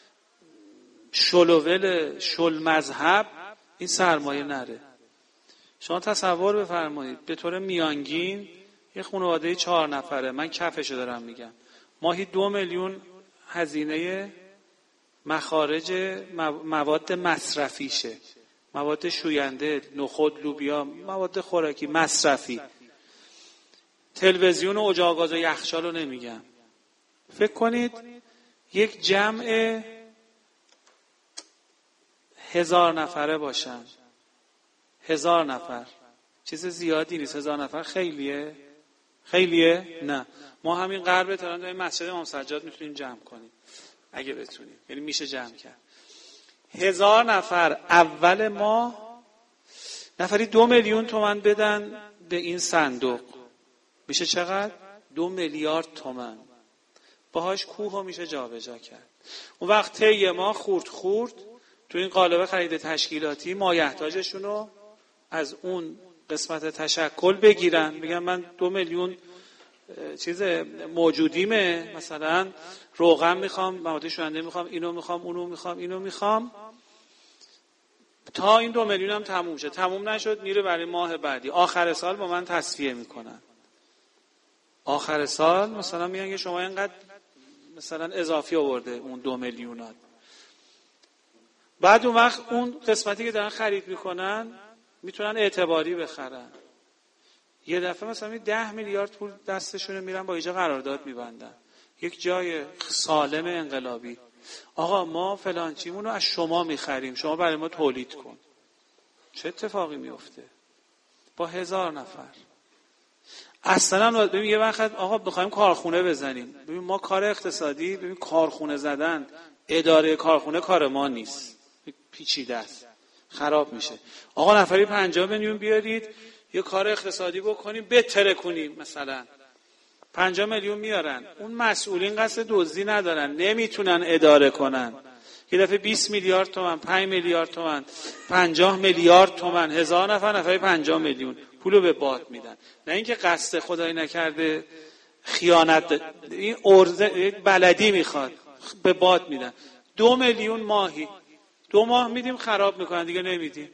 شلوول شل مذهب این سرمایه نره. شما تصور بفرمایید به طور میانگین یه خانواده چهار نفره، من کفشو دارم میگم، ماهی دو میلیون هزینه مخارج مواد مصرفیشه، مواد شوینده، نخود، لوبیا، مواد خوراکی مصرفی. تلویزیون و اجاق گاز و یخچال رو نمیگم. فکر کنید یک جمع هزار نفره باشن، هزار نفر چیز زیادی نیست. هزار نفر خیلیه؟ خیلیه؟ نه. ما همین غرب تهران در مسجد امام سجاد میتونیم جمع کنیم اگه بتونیم، یعنی میشه جمع کرد. هزار نفر اول ما نفری دو میلیون تومان بدن به این صندوق، میشه چقدر؟ دو میلیارد تومان. باهاش کوه میشه جا به جا کرد. اون وقت طی ما خورد خورد تو این قالب خرید تشکیلاتی مایحتاجشون رو از اون قسمت تشکل بگیرن، بگن من دو میلیون چیز موجودیمه، مثلا روغن میخوام، مواد شوینده میخوام، اینو میخوام، اونو میخوام، اینو میخوام، تا این دو میلیون هم تموم شه. تموم نشد میره برای ماه بعدی. آخر سال با من تصفیه میکنن. آخر سال مثلا میگن که شما اینقدر مثلا اضافی آورده اون دو میلیونات. بعد اون وقت اون قسمتی که دارن خرید میکنن میتونن اعتباری بخرن. یه دفعه مثلا ده میلیارد پول دستشونه میرن با ایجا قرارداد میبندن. یک جای سالم انقلابی. آقا ما فلان چیمون رو از شما میخریم، شما برای ما تولید کن. چه اتفاقی میفته؟ با هزار نفر. اصلا ببین یه وقت آقا بخوایم کارخونه بزنیم، ببین ما کار اقتصادی، ببین کارخونه زدن، اداره کارخونه کار ما نیست، پیچیده است، خراب میشه. آقا نفری پنجاه میلیون بیارید یه کار اقتصادی بکنیم بتره کنیم، مثلا پنجاه میلیون میارن، اون مسئولین قصد دزدی ندارن، نمیتونن اداره کنن. یه دفعه بیست میلیارد تومان، پنج میلیارد تومان، پنجاه میلیارد تومان، هزار نفر نفری پنجاه میلیون پولو به باد میدن. نه اینکه قصد خدای نکرده خیانت، این ارزه بلدی میخواد، به باد میدن. دو میلیون ماهی، دو ماه میدیم خراب میکنن، دیگه نمیدیم.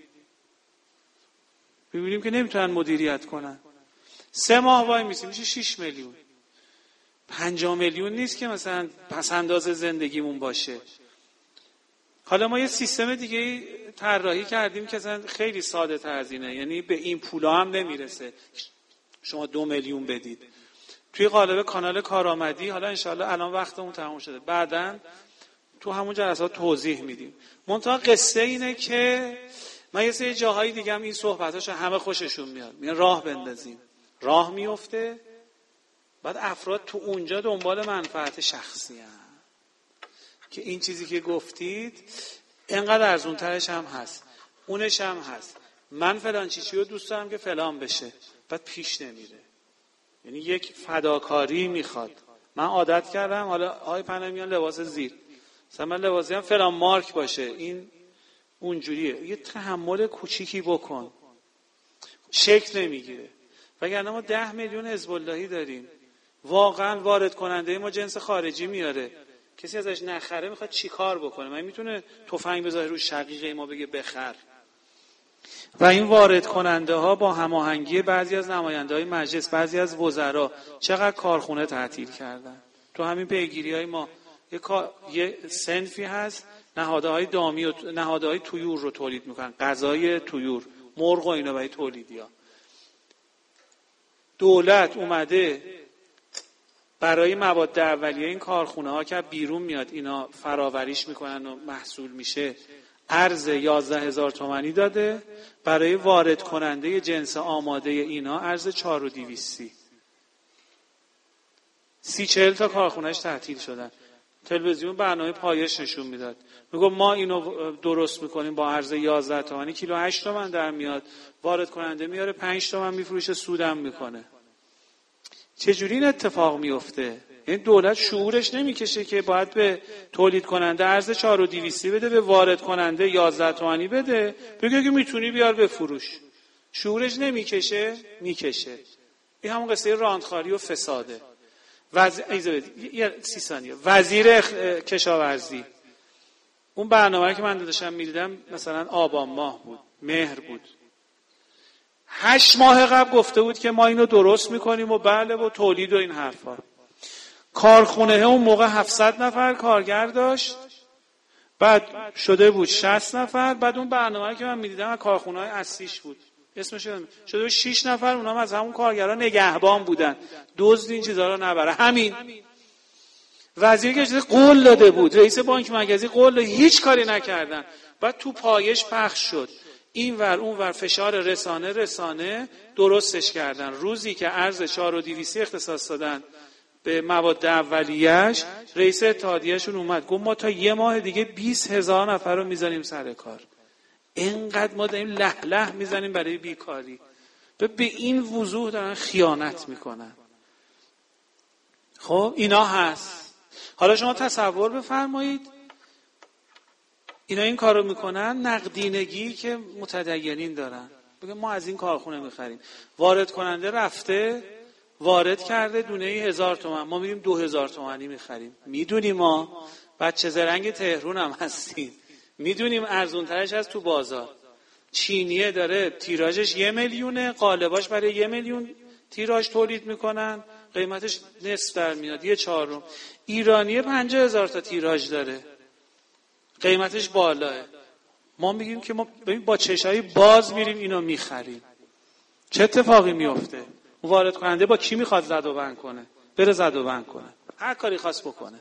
ببینیم که نمیتونن مدیریت کنن. سه ماه وای میسیم میشه شش میلیون. پنجاه میلیون نیست که مثلا پس انداز زندگیمون باشه. حالا ما یه سیستم دیگه طراحی کردیم که مثلا خیلی ساده تر از اینه، یعنی به این پولا هم نمیرسه شما دو میلیون بدید. توی قالب کانال کارآمدی، حالا انشاءالله الان وقتمون تموم شده، بعداً تو همون جلسات توضیح میدیم. منتها قصه اینه که من یه سری جاهای دیگه هم این صحبتاشو همه خوششون میاد، میگن راه بندازیم، راه میفته، بعد افراد تو اونجا دنبال منفعت شخصی هست که این چیزی که گفتید اینقدر ارزون ترش هم هست، اونش هم هست، من فلان چیزی رو دوست دارم که فلان بشه، بعد پیش نمیره. یعنی یک فداکاری میخواد. من عادت کردم حالا آقای پناهیان لباس زیر، مثلا من لباسی هم فلان مارک باشه، این اونجوریه. یه تحمل کوچیکی بکن، شکل نمیگیره. وگرنه ما ده میلیون حزب اللهی داریم، واقعا وارد کننده ما جنس خارجی میاره، کسی ازش نخره میخواد چی کار بکنه؟ من میتونه تفنگ بذاره رو شقیقه ما بگه بخر. و این وارد کننده ها با هماهنگی بعضی از نماینده های مجلس، بعضی از وزرا چقدر کارخونه تعطیل کردن. تو همین پیگیری های ما یه, یه صنفی هست نهادهای دامی و نهادهای طیور رو تولید میکنن، غذای طیور، مرغ و اینا برای تولیدیا. دولت اومده برای مواد اولیه این کارخونه ها که بیرون میاد اینا فراوریش میکنن و محصول میشه، ارز یازده هزار تومانی داده، برای وارد کننده جنس آماده اینا ارز چهار و دویستی. سی چهل تا کارخونهش تعطیل شدن. تلویزیون برنامه پایش نشون میداد، میگم ما اینو درست میکنیم با ارز یازده تومانی، کیلو هشت تومن در میاد، وارد کننده میاره پنج تومن میفروشه، سودم میکنه. چجوری این اتفاق میفته؟ این دولت شعورش نمیکشه که باید به تولید کننده ارز چهار و دویستی بده، به وارد کننده یازده تومانی بده، بگه که میتونی بیار به فروش. شعورش نمیکشه؟ میکشه. این همون قصه راندخاری و فساده. وز... یه سی ثانیه. وزیر کشاورزی، اون برنامه که من داشتم میدیدم مثلا آبان ماه بود، مهر بود، هشت ماه قبل گفته بود که ما اینو درست میکنیم و بله و تولید و این حرفا. کارخونه اون موقع هفتصد نفر کارگر داشت، بعد شده بود شصت نفر. بعد اون برنامه که من میدیدم از کارخونه های اصلیش بود، اسمش شده بود شش نفر، اونها هم از همون کارگرها نگهبان بودن، دزد این چیزا رو نبره. همین وزیر که شده قول داده بود، رئیس بانک مرکزی قول داده، هیچ کاری نکردن. بعد تو پایش پخش شد، این ور اون ور فشار رسانه رسانه درستش کردن. روزی که ارز چهار و دویستی اختصاص دادن به مواد اولیه‌اش، رئیس اتحادیه‌شون اومد گفت ما تا یه ماه دیگه بیست هزار نفر رو میذاریم سر کار. اینقدر ما داریم له له میزنیم برای بیکاری. به این وضوح دارن خیانت میکنن. خب اینا هست. حالا شما تصور بفرمایید اینا این کارو میکنن، نقدینگی که متدینین دارن، بگه ما از این کارخونه میخریم، وارد کننده رفته وارد کرده دونه ای هزار تومن، ما میریم دو هزار تومنی میخریم. میدونیم ما بچه زرنگ تهرون هم هستیم، میدونیم ارزون ترش از تو بازار. چینیه داره تیراژش یه میلیونه، قالباش برای یه میلیون تیراژ تولید میکنن، قیمتش نصف در میاد، یه چهارم. ایرانیه پنجاه هزار تا تیراژ داره، قیمتش بالاه. ما میگیم که ما با چشای باز میریم اینو میخریم. چه اتفاقی میفته؟ وارد کننده با کی میخواد زد و بند کنه؟ بره زد و بند کنه، هر کاری خواست بکنه.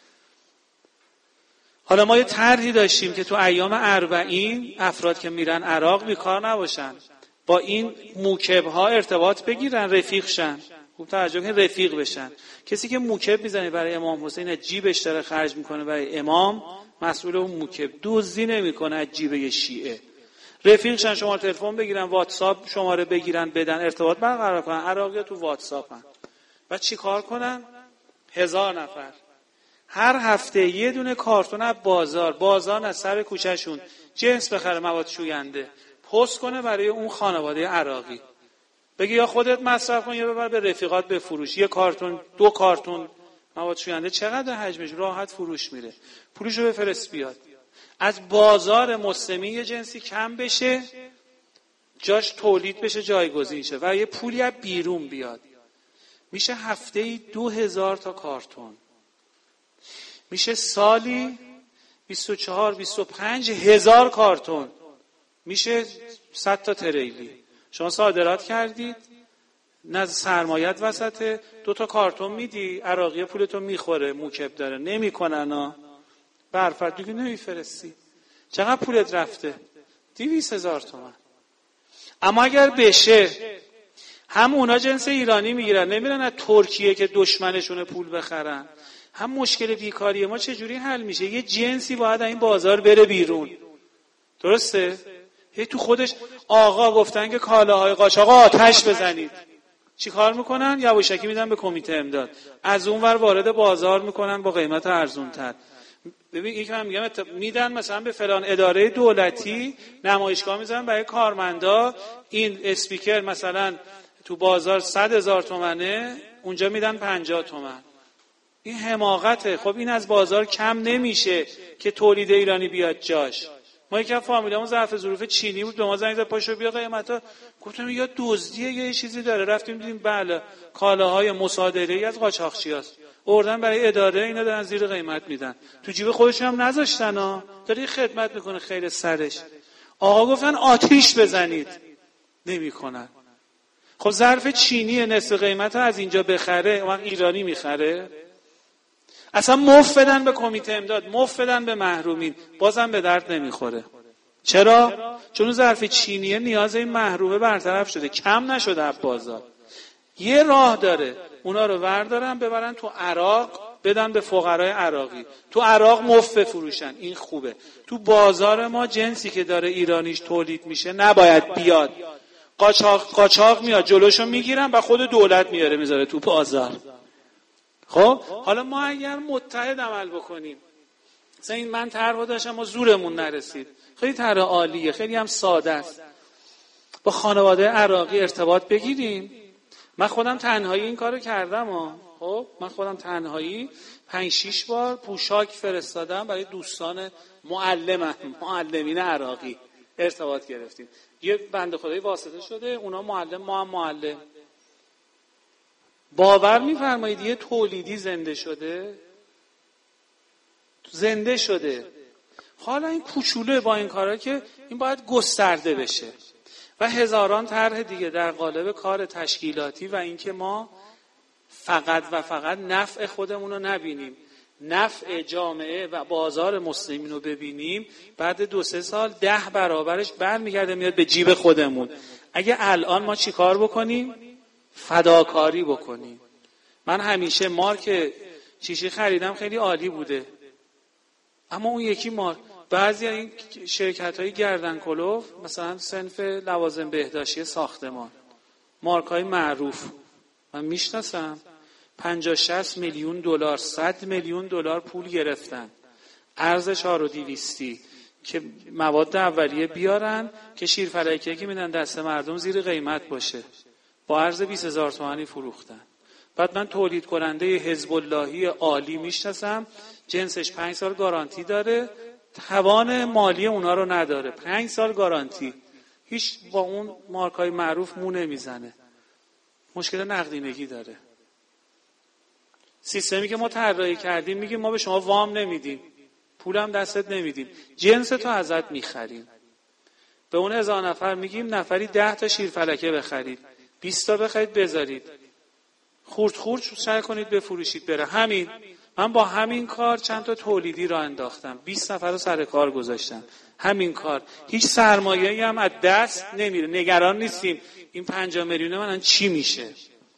حالا ما یه طرحی داشتیم که تو ایام اربعین افراد که میرن عراق بیکار نباشن، با این موکب‌ها ارتباط بگیرن، رفیق شن. خوب توجه کنید، رفیق بشن. کسی که موکب میزنه برای امام حسین، از جیبش داره خرج میکنه برای امام، مسئول اون موکب دزدی نمیکنه از جیب یه شیعه. رفیق شن، شماره تلفن بگیرن، واتساپ شماره بگیرن، بدن، ارتباط برقرار کنن. عراقی‌ها تو واتساپن. بعد چی کار کنن؟ هزار نفر هر هفته یه دونه کارتون از بازار بازار از سر کوچهشون جنس بخره، مواد شوینده، پست کنه برای اون خانواده عراقی. بگی یا خودت مصرف کن یا ببر به رفیقات بفروش. یه کارتون دو کارتون مواد شوینده چقدر حجمش؟ راحت فروش میره. پولشو بفرست بیاد. از بازار مسلمی یه جنسی کم بشه، جاش تولید بشه، جایگزین شه و یه پولی از بیرون بیاد. میشه هفته‌ای دو هزار تا کارتون، میشه سالی بیست و چهار بیست و پنج هزار کارتون، میشه صد تا تریلی. شما صادرات کردید، نه سرمایت وسطه، دو تا کارتون میدی، عراقی پولتو میخوره، موکب داره، نمیکنن ها، برفت دیگه نمیفرستی. چقدر پولت رفته؟ دویست هزار تومان. اما اگر بشه هم اونا جنس ایرانی میگیرن، نمیرن از ترکیه که دشمنشونه پول بخرن. هم مشکل بیکاری ما چجوری حل میشه؟ یه جنسی باید این بازار بره بیرون. درسته؟ هی تو خودش آقا گفتن که کالاهای قاچاق آتش بزنید، چی کار میکنن؟ یواشکی میدن به کمیته امداد، از اون ور وارد بازار میکنن با قیمت ارزونتر. ببین این که من میگم میدن مثلا به فلان اداره دولتی نمایشگاه میذارن برای کارمندا، این اسپیکر مثلا تو بازار صد هزار تومنه، اونجا میدن پنجاه تومن. این حماقته. خب این از بازار کم نمیشه که تولید ایرانی بیاد جاش. ما یکی از فامیلامون ظرف ظروف چینی بود، به ما زنگ زد پاشو بیا قیمتا. گفتم یا دزدیه یا یه چیزی داره. رفتیم دیدیم بله کالاهای مصادره‌ای از قاچاقچیاست. اوردن برای اداره، اینا دارن زیر قیمت میدن، تو جیب خودشون هم نذاشتن ها، داره خدمت میکنه خیر سرش. آقا گفتن آتیش بزنید، نمیکنن. خب ظرف چینی نصف قیمت از اینجا بخره، اون ایرانی میخره؟ اصلا مفت بدن به کمیته امداد، مفت بدن به محرومین، بازم به درد نمیخوره. چرا؟ چون ظرف چینیه نیاز این محرومه برطرف شده، کم نشده از بازار. یه راه داره، اونا رو وردارن ببرن تو عراق، بدن به فقرای عراقی، تو عراق مفت بفروشن، این خوبه. تو بازار ما جنسی که داره ایرانیش تولید میشه نباید بیاد، قاچاق قاچاق میاد جلوشو میگیرن و خود دولت میاره میذاره تو بازار. خب حالا ما اگر متحد عمل بکنیم، مثلا این من طرحو داشتم ما زورمون نرسید، خیلی طرح عالیه، خیلی هم ساده است، با خانواده عراقی ارتباط بگیریم. من خودم تنهایی این کارو کردم ها. خب من خودم تنهایی پنج شیش بار پوشاک فرستادم برای دوستان معلم معلمین عراقی، ارتباط گرفتیم. یه بنده خدایی واسطه شده، اونا معلم ما هم معلم. باور می‌فرمایید یه تولیدی زنده شده، زنده شده. حالا این کوچوله با این کارا که این باید گسترده بشه و هزاران طرح دیگه در قالب کار تشکیلاتی و اینکه ما فقط و فقط نفع خودمون رو نبینیم، نفع جامعه و بازار مسلمین رو ببینیم. بعد دو سه سال ده برابرش برمیگرده میاد به جیب خودمون. اگه الان ما چی کار بکنیم؟ فداکاری بکنیم. من همیشه مارک چیشی خریدم، خیلی عالی بوده، اما اون یکی مارک، بعضی این شرکت‌های گردن کلوف مثلا صنف لوازم بهداشتی ساختمان، مارک‌های معروف من میشناسم، پنجاه شصت میلیون دلار، صد میلیون دلار پول گرفتن، ارز چهار و دویستی که مواد اولیه بیارن که شیرفلکیه که میدن دست مردم زیر قیمت باشه، با ارز بیست هزار تومانی فروختن. بعد من تولید کننده حزب اللهی عالی میشناسم، جنسش پنج سال گارانتی داره، توان مالی اونا رو نداره، پنج سال گارانتی، هیچ با اون مارکای معروف مو نمیزنه، مشکل نقدینگی داره. سیستمی که ما طراحی کردیم میگیم ما به شما وام نمیدیم، پولم دستت نمیدیم، جنس تو ازت میخریم. به اون هزار نفر میگیم نفری ده تا شیرفلکه بخرید، بیست تا بخرید بذارید، خورد خورد سعی کنید بفروشید بره. همین من با همین کار چند تا تولیدی را انداختم، بیست نفر رو سر کار گذاشتم. همین کار هیچ سرمایه‌ای هم از دست نمیره، نگران نیستیم این پنجاه میلیون من چی میشه.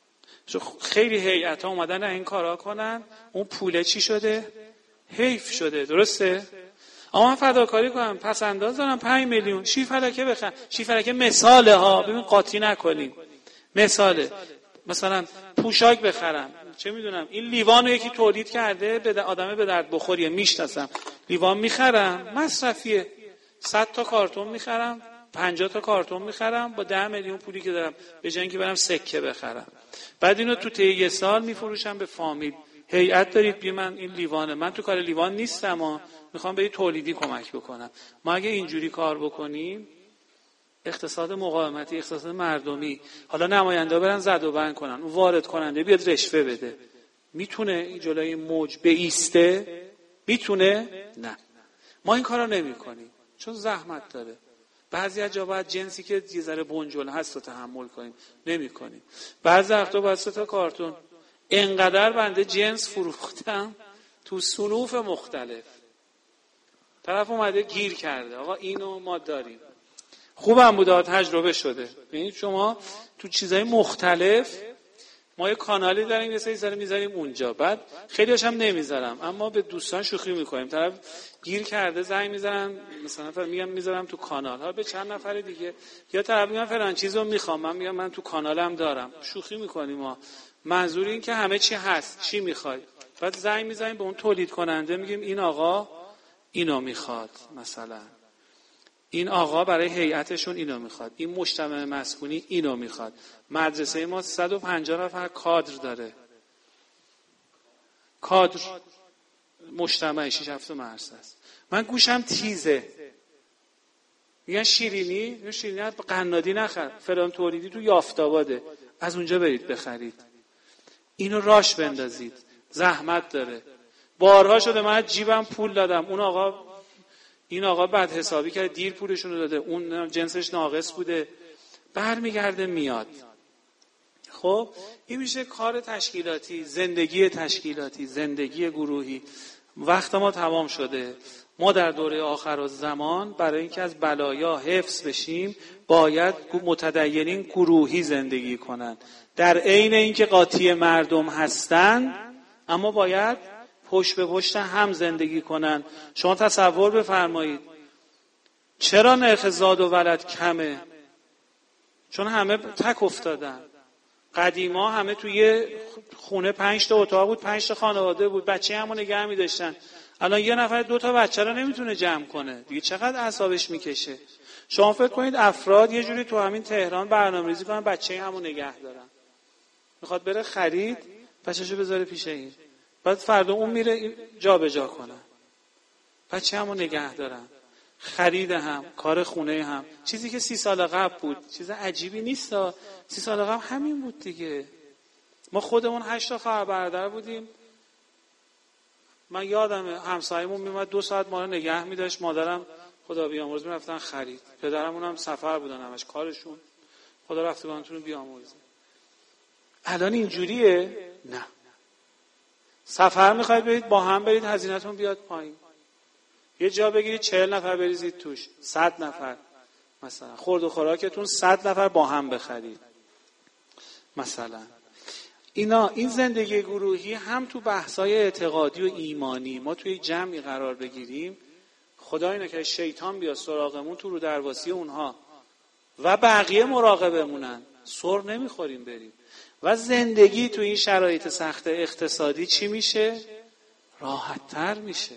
خیلی هیئت‌ها اومدن این کارا کنن، اون پوله چی شده؟ حیف شده. درسته؟ اما من فداکاری کنم، پس انداز دارم پنج میلیون شیرفلکه بخرم. شیرفلکه مثاله ها، ببین قاطی نکنیم، مثاله. مثلا پوشاک بخرم، چه میدونم این لیوانو یکی تولید کرده به آدمه به درد بخوریه، میشناسم، لیوان میخرم مصرفیه، صد تا کارتون میخرم، پنجاه تا کارتون میخرم با ده میلیون پولی که دارم، به جای اینکه برم سکه بخرم. بعد اینو تو طی یه سال میفروشم به فامیل. هیئت دارید بی من این لیوانه، من تو کار لیوان نیستم اما میخوام به تولیدی کمک بکنم. ما اگه اینجوری کار بکنیم، اقتصاد مقاومتی، اقتصاد مردمی، حالا نماینده برن زد و بند کنن، اون وارد کننده بیاد رشوه بده، میتونه این جلوی موج بایسته؟ میتونه؟ نه. ما این کارا نمی‌کنیم چون زحمت داره. بعضی از جا باید جنسی که یه ذره بنجل هست رو تحمل کنیم، نمی‌کنیم. بعضی وقتا باید سه تا کارتون. انقدر بنده جنس فروختم تو صنوف مختلف، طرف اومده گیر کرده آقا اینو ما داریم، خوبم بوده، تجربه شده. یعنی شما تو چیزهای مختلف، ما یه کانالی داریم یه سری سری میذاریم اونجا، بعد خیلیش هم نمیذارم، اما به دوستان شوخی میکنیم، طرف گیر کرده زنگ میذارم مثلا میگم میذارم تو کانال ها به چند نفر دیگه، یا طرف میگم فلان چیزو میخوام، من میگم من تو کانالم دارم، شوخی میکنیم ما. منظور این که همه چی هست، چی میخوای؟ بعد زنگ میذاریم به اون تولید کننده میگیم این آقا اینو میخواد، مثلا این آقا برای هیئتشون اینو میخواد، این مجتمع مسکونی اینو میخواد. مدرسه ما صد و پنجاه نفر کادر داره، کادر مجتمع شش هفت مرز است. من گوشم تیزه، میگن شیرینی، شیرینی قنادی نخر، فلان تولیدی تو یافت‌آباده، از اونجا برید بخرید، اینو راش بندازید، زحمت داره. بارها شده من جیبم پول دادم، اون آقا این آقا بد حسابی کرده دیر پولشون رو داده، اون جنسش ناقص بوده، برمیگرده میاد. خب این میشه کار تشکیلاتی، زندگی تشکیلاتی، زندگی گروهی. وقت ما تمام شده. ما در دوره آخرالزمان برای اینکه از بلایا حفظ بشیم باید متدینین گروهی زندگی کنن، در عین اینکه قاطی مردم هستن اما باید پشت به پشت هم زندگی کنن. شما تصور بفرمایید چرا نرخ زاد و ولد کمه؟ چون همه تک افتادن. قدیما همه توی خونه پنج تا اتاق بود، پنج تا خانواده بود، بچه همو نگه می داشتن. الان یه نفر دو تا بچه رو نمیتونه جمع کنه دیگه، چقدر اعصابش میکشه. شما فکر کنید افراد یه جوری تو همین تهران برنامه‌ریزی کنن بچه همو نگه دارن، میخواد بره خرید بچه‌شو بذاره پیش این، بعد فردا اون میره جا به جا کنه، بچه همو نگه دارن. خرید هم، کار خونه هم، چیزی که سی سال قبل بود چیز عجیبی نیست. سی سال قبل همین بود دیگه. ما خودمون هشت تا خواهر برادر بودیم. من یادمه همسایه‌مون میومد دو ساعت ما رو نگه می‌داشت، مادرم خدا بیامرز میرفتن خرید، پدرمون هم سفر بودن همش کارشون، خدا رفتگانتون رو بیامرزه. الان اینجوریه؟ نه. سفر می‌خواید برید با هم برید هزینه‌تون بیاد پایین. یه جا بگیرید چهل نفر بریزید توش، صد نفر مثلا خورد و خوراکتون صد نفر با هم بخرید مثلا. اینا این زندگی گروهی هم تو بحث‌های اعتقادی و ایمانی ما توی جمعی قرار بگیریم، خدای نکنه شیطان بیاد سراغمون تو رو درواسی اونها و بقیه مراقبمونن، سر نمیخوریم بریم. و زندگی تو این شرایط سخت اقتصادی چی میشه؟ راحت‌تر میشه.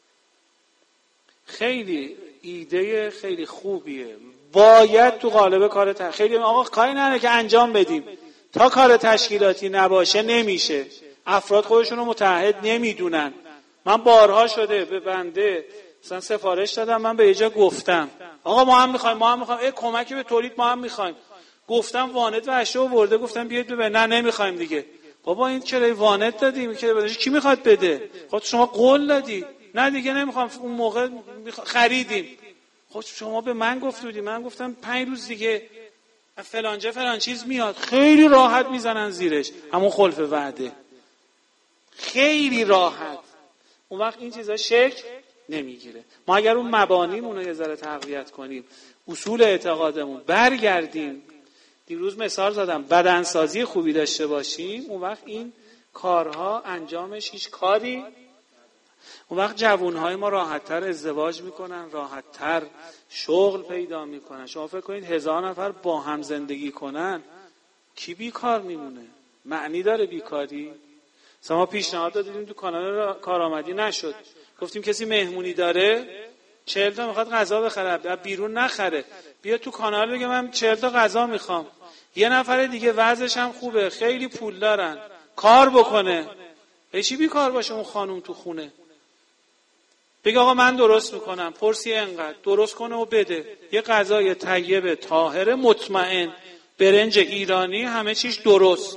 خیلی ایده خیلی خوبیه، باید تو قالب کار تر... خیلی آقا کاری نداره که انجام بدیم، تا کار تشکیلاتی نباشه نمیشه. افراد خودشون رو متحد نمیدونن. من بارها شده به بنده مثلا سفارش دادم، من به یه جا گفتم آقا ما هم میخوایم ما هم میخوایم ای کمکی به تولید ما هم میخوایم. گفتم وانت و اشیاء برده، گفتم بیاید ببر، نه نمیخوایم دیگه. بابا این چرا وانت دادیم که بدش کی میخواد بده؟ خود شما قول دادی. نه دیگه نمیخوام. اون موقع خریدیم. خود شما به من گفت بودی، من گفتم پنج روز دیگه فلانجا فلان چیز میاد. خیلی راحت میزنن زیرش، همون خلف وعده، خیلی راحت. اون وقت این چیزا شکل نمیگیره. ما اگر اون مبانیمون رو یه ذره تقویت کنیم، اصول اعتقادمون برگردیم، دیروز مثال زدم، بدنسازی خوبی داشته باشیم، اون وقت این کارها انجامش هیچ کاری. اون وقت جوانهای ما راحت‌تر ازدواج میکنن، راحت‌تر شغل پیدا میکنن. شما فکر کنید هزار نفر با هم زندگی کنن کی بیکار میمونه؟ معنی داره بیکاری؟ مثلا ما پیشنهاد دادیم تو کانال کارآمدی نشد، گفتیم کسی مهمونی داره چهل تا میخواد غذا بخره بیرون نخره، بیا تو کانال بگه من چهل تا غذا میخوام. یه نفر دیگه وضعش هم خوبه، خیلی پول دارن، کار بکنه. چی بیکار باشه اون خانم تو خونه؟ بگه آقا من درست میکنم، پرسی انقدر درست کنه و بده. یه غذای طیب طاهر مطمئن، برنج ایرانی، همه چیش درست.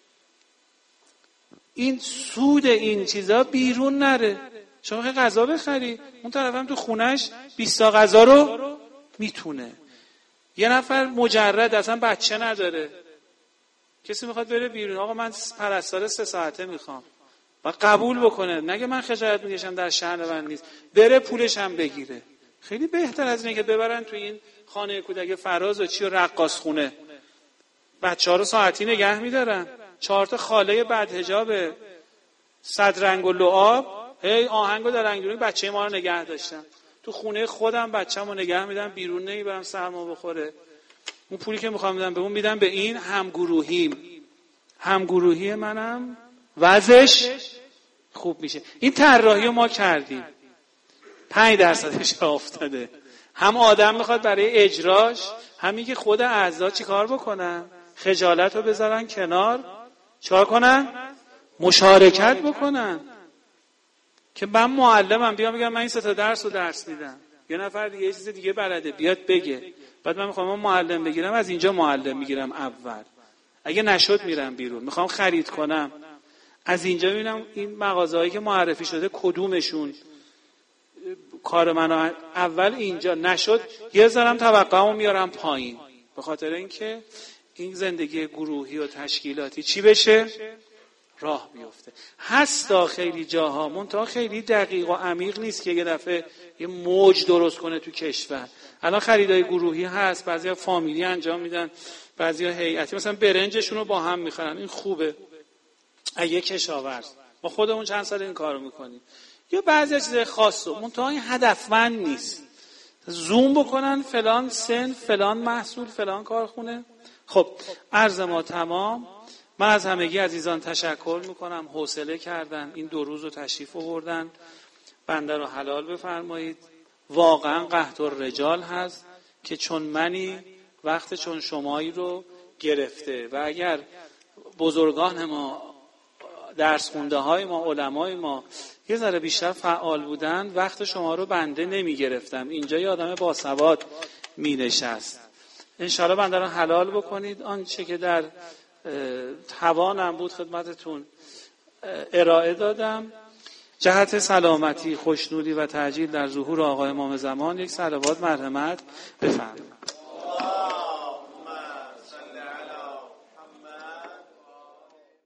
این سود این چیزا بیرون نره. شما که غذا بخری، اون طرف هم تو خونش بیست تا غذا رو میتونه. یه نفر مجرد اصلا بچه نداره، کسی میخواد بره بیرون، آقا من پرستار سه ساعته میخوام، و قبول بکنه، نگه من خجالت میکشم در شأن من نیست، بره پولش هم بگیره. خیلی بهتر از اینه که ببرن تو این خانه کودک فراز و چی و رقاص خونه، بچه‌ها رو ساعتی نگه میدارن، چهار تا خاله بدحجاب صد رنگ و لعاب هی آهنگو در رنگونی بچه ما رو نگه داشتن. تو خونه خودم بچه‌مو نگه میدم، بیرون نمیبرم سرما بخوره. اون پولی که میخوام بدم به اون میدم به این. همگروهیم، همگروهی منم وضعش خوب میشه. این طراحی رو ما کردیم، پنج درصدش افتاده. هم آدم میخواد برای اجراش، همین که خود اعضا چی کار بکنن؟ خجالت رو بذارن کنار، چیکار کنن؟ مشارکت بکنن. که من معلمم، بیام بگم من این سه تا درس رو درس میدم، یه نفر دیگه یه چیز دیگه بلده بیاد بگه، بعد من میخوام من معلم بگیرم، از اینجا معلم میگیرم اول، اگه نشد میرم بیرون. میخوام خرید کنم، از اینجا ببینم این مغازه‌هایی که معرفی شده کدومشون کار منو اول اینجا نشد، یه ذرم توقعمو میارم پایین، به خاطر اینکه این زندگی گروهی و تشکیلاتی چی بشه؟ راه بیفته. هستا خیلی جاها، منتها خیلی دقیق و عمیق نیست که یه دفعه یه موج درست کنه تو کشور. الان خریدای گروهی هست، بعضیا فامیلی انجام میدن، بعضیا هیئتی، مثلا برنجشون رو با هم میخرن، این خوبه. اگه کشاورز، ما خودمون چند سال این کارو میکنیم. یا بعضی چیزای خاصه، منتها این هدفمند نیست. زوم بکنن فلان سن، فلان محصول، فلان کارخونه. خب عرض ما تمام. من از همگی عزیزان تشکر میکنم، حوصله کردن، این دو روز رو تشریف آوردن. بنده رو حلال بفرمایید. واقعا قحط الرجال هست که چون منی وقت چون شمایی رو گرفته و اگر بزرگان ما، درس خونده های ما، علمای ما یه ذره بیشتر فعال بودن، وقت شما رو بنده نمی گرفتم. اینجا یه آدم باسواد می نشست. انشاءالله بنده رو حلال بکنید. آنچه که در توانم بود خدمتتون ارائه دادم. جهت سلامتی، خوشنودی و تعجیل در ظهور آقای امام زمان یک صلوات مرحمت بفرمایید.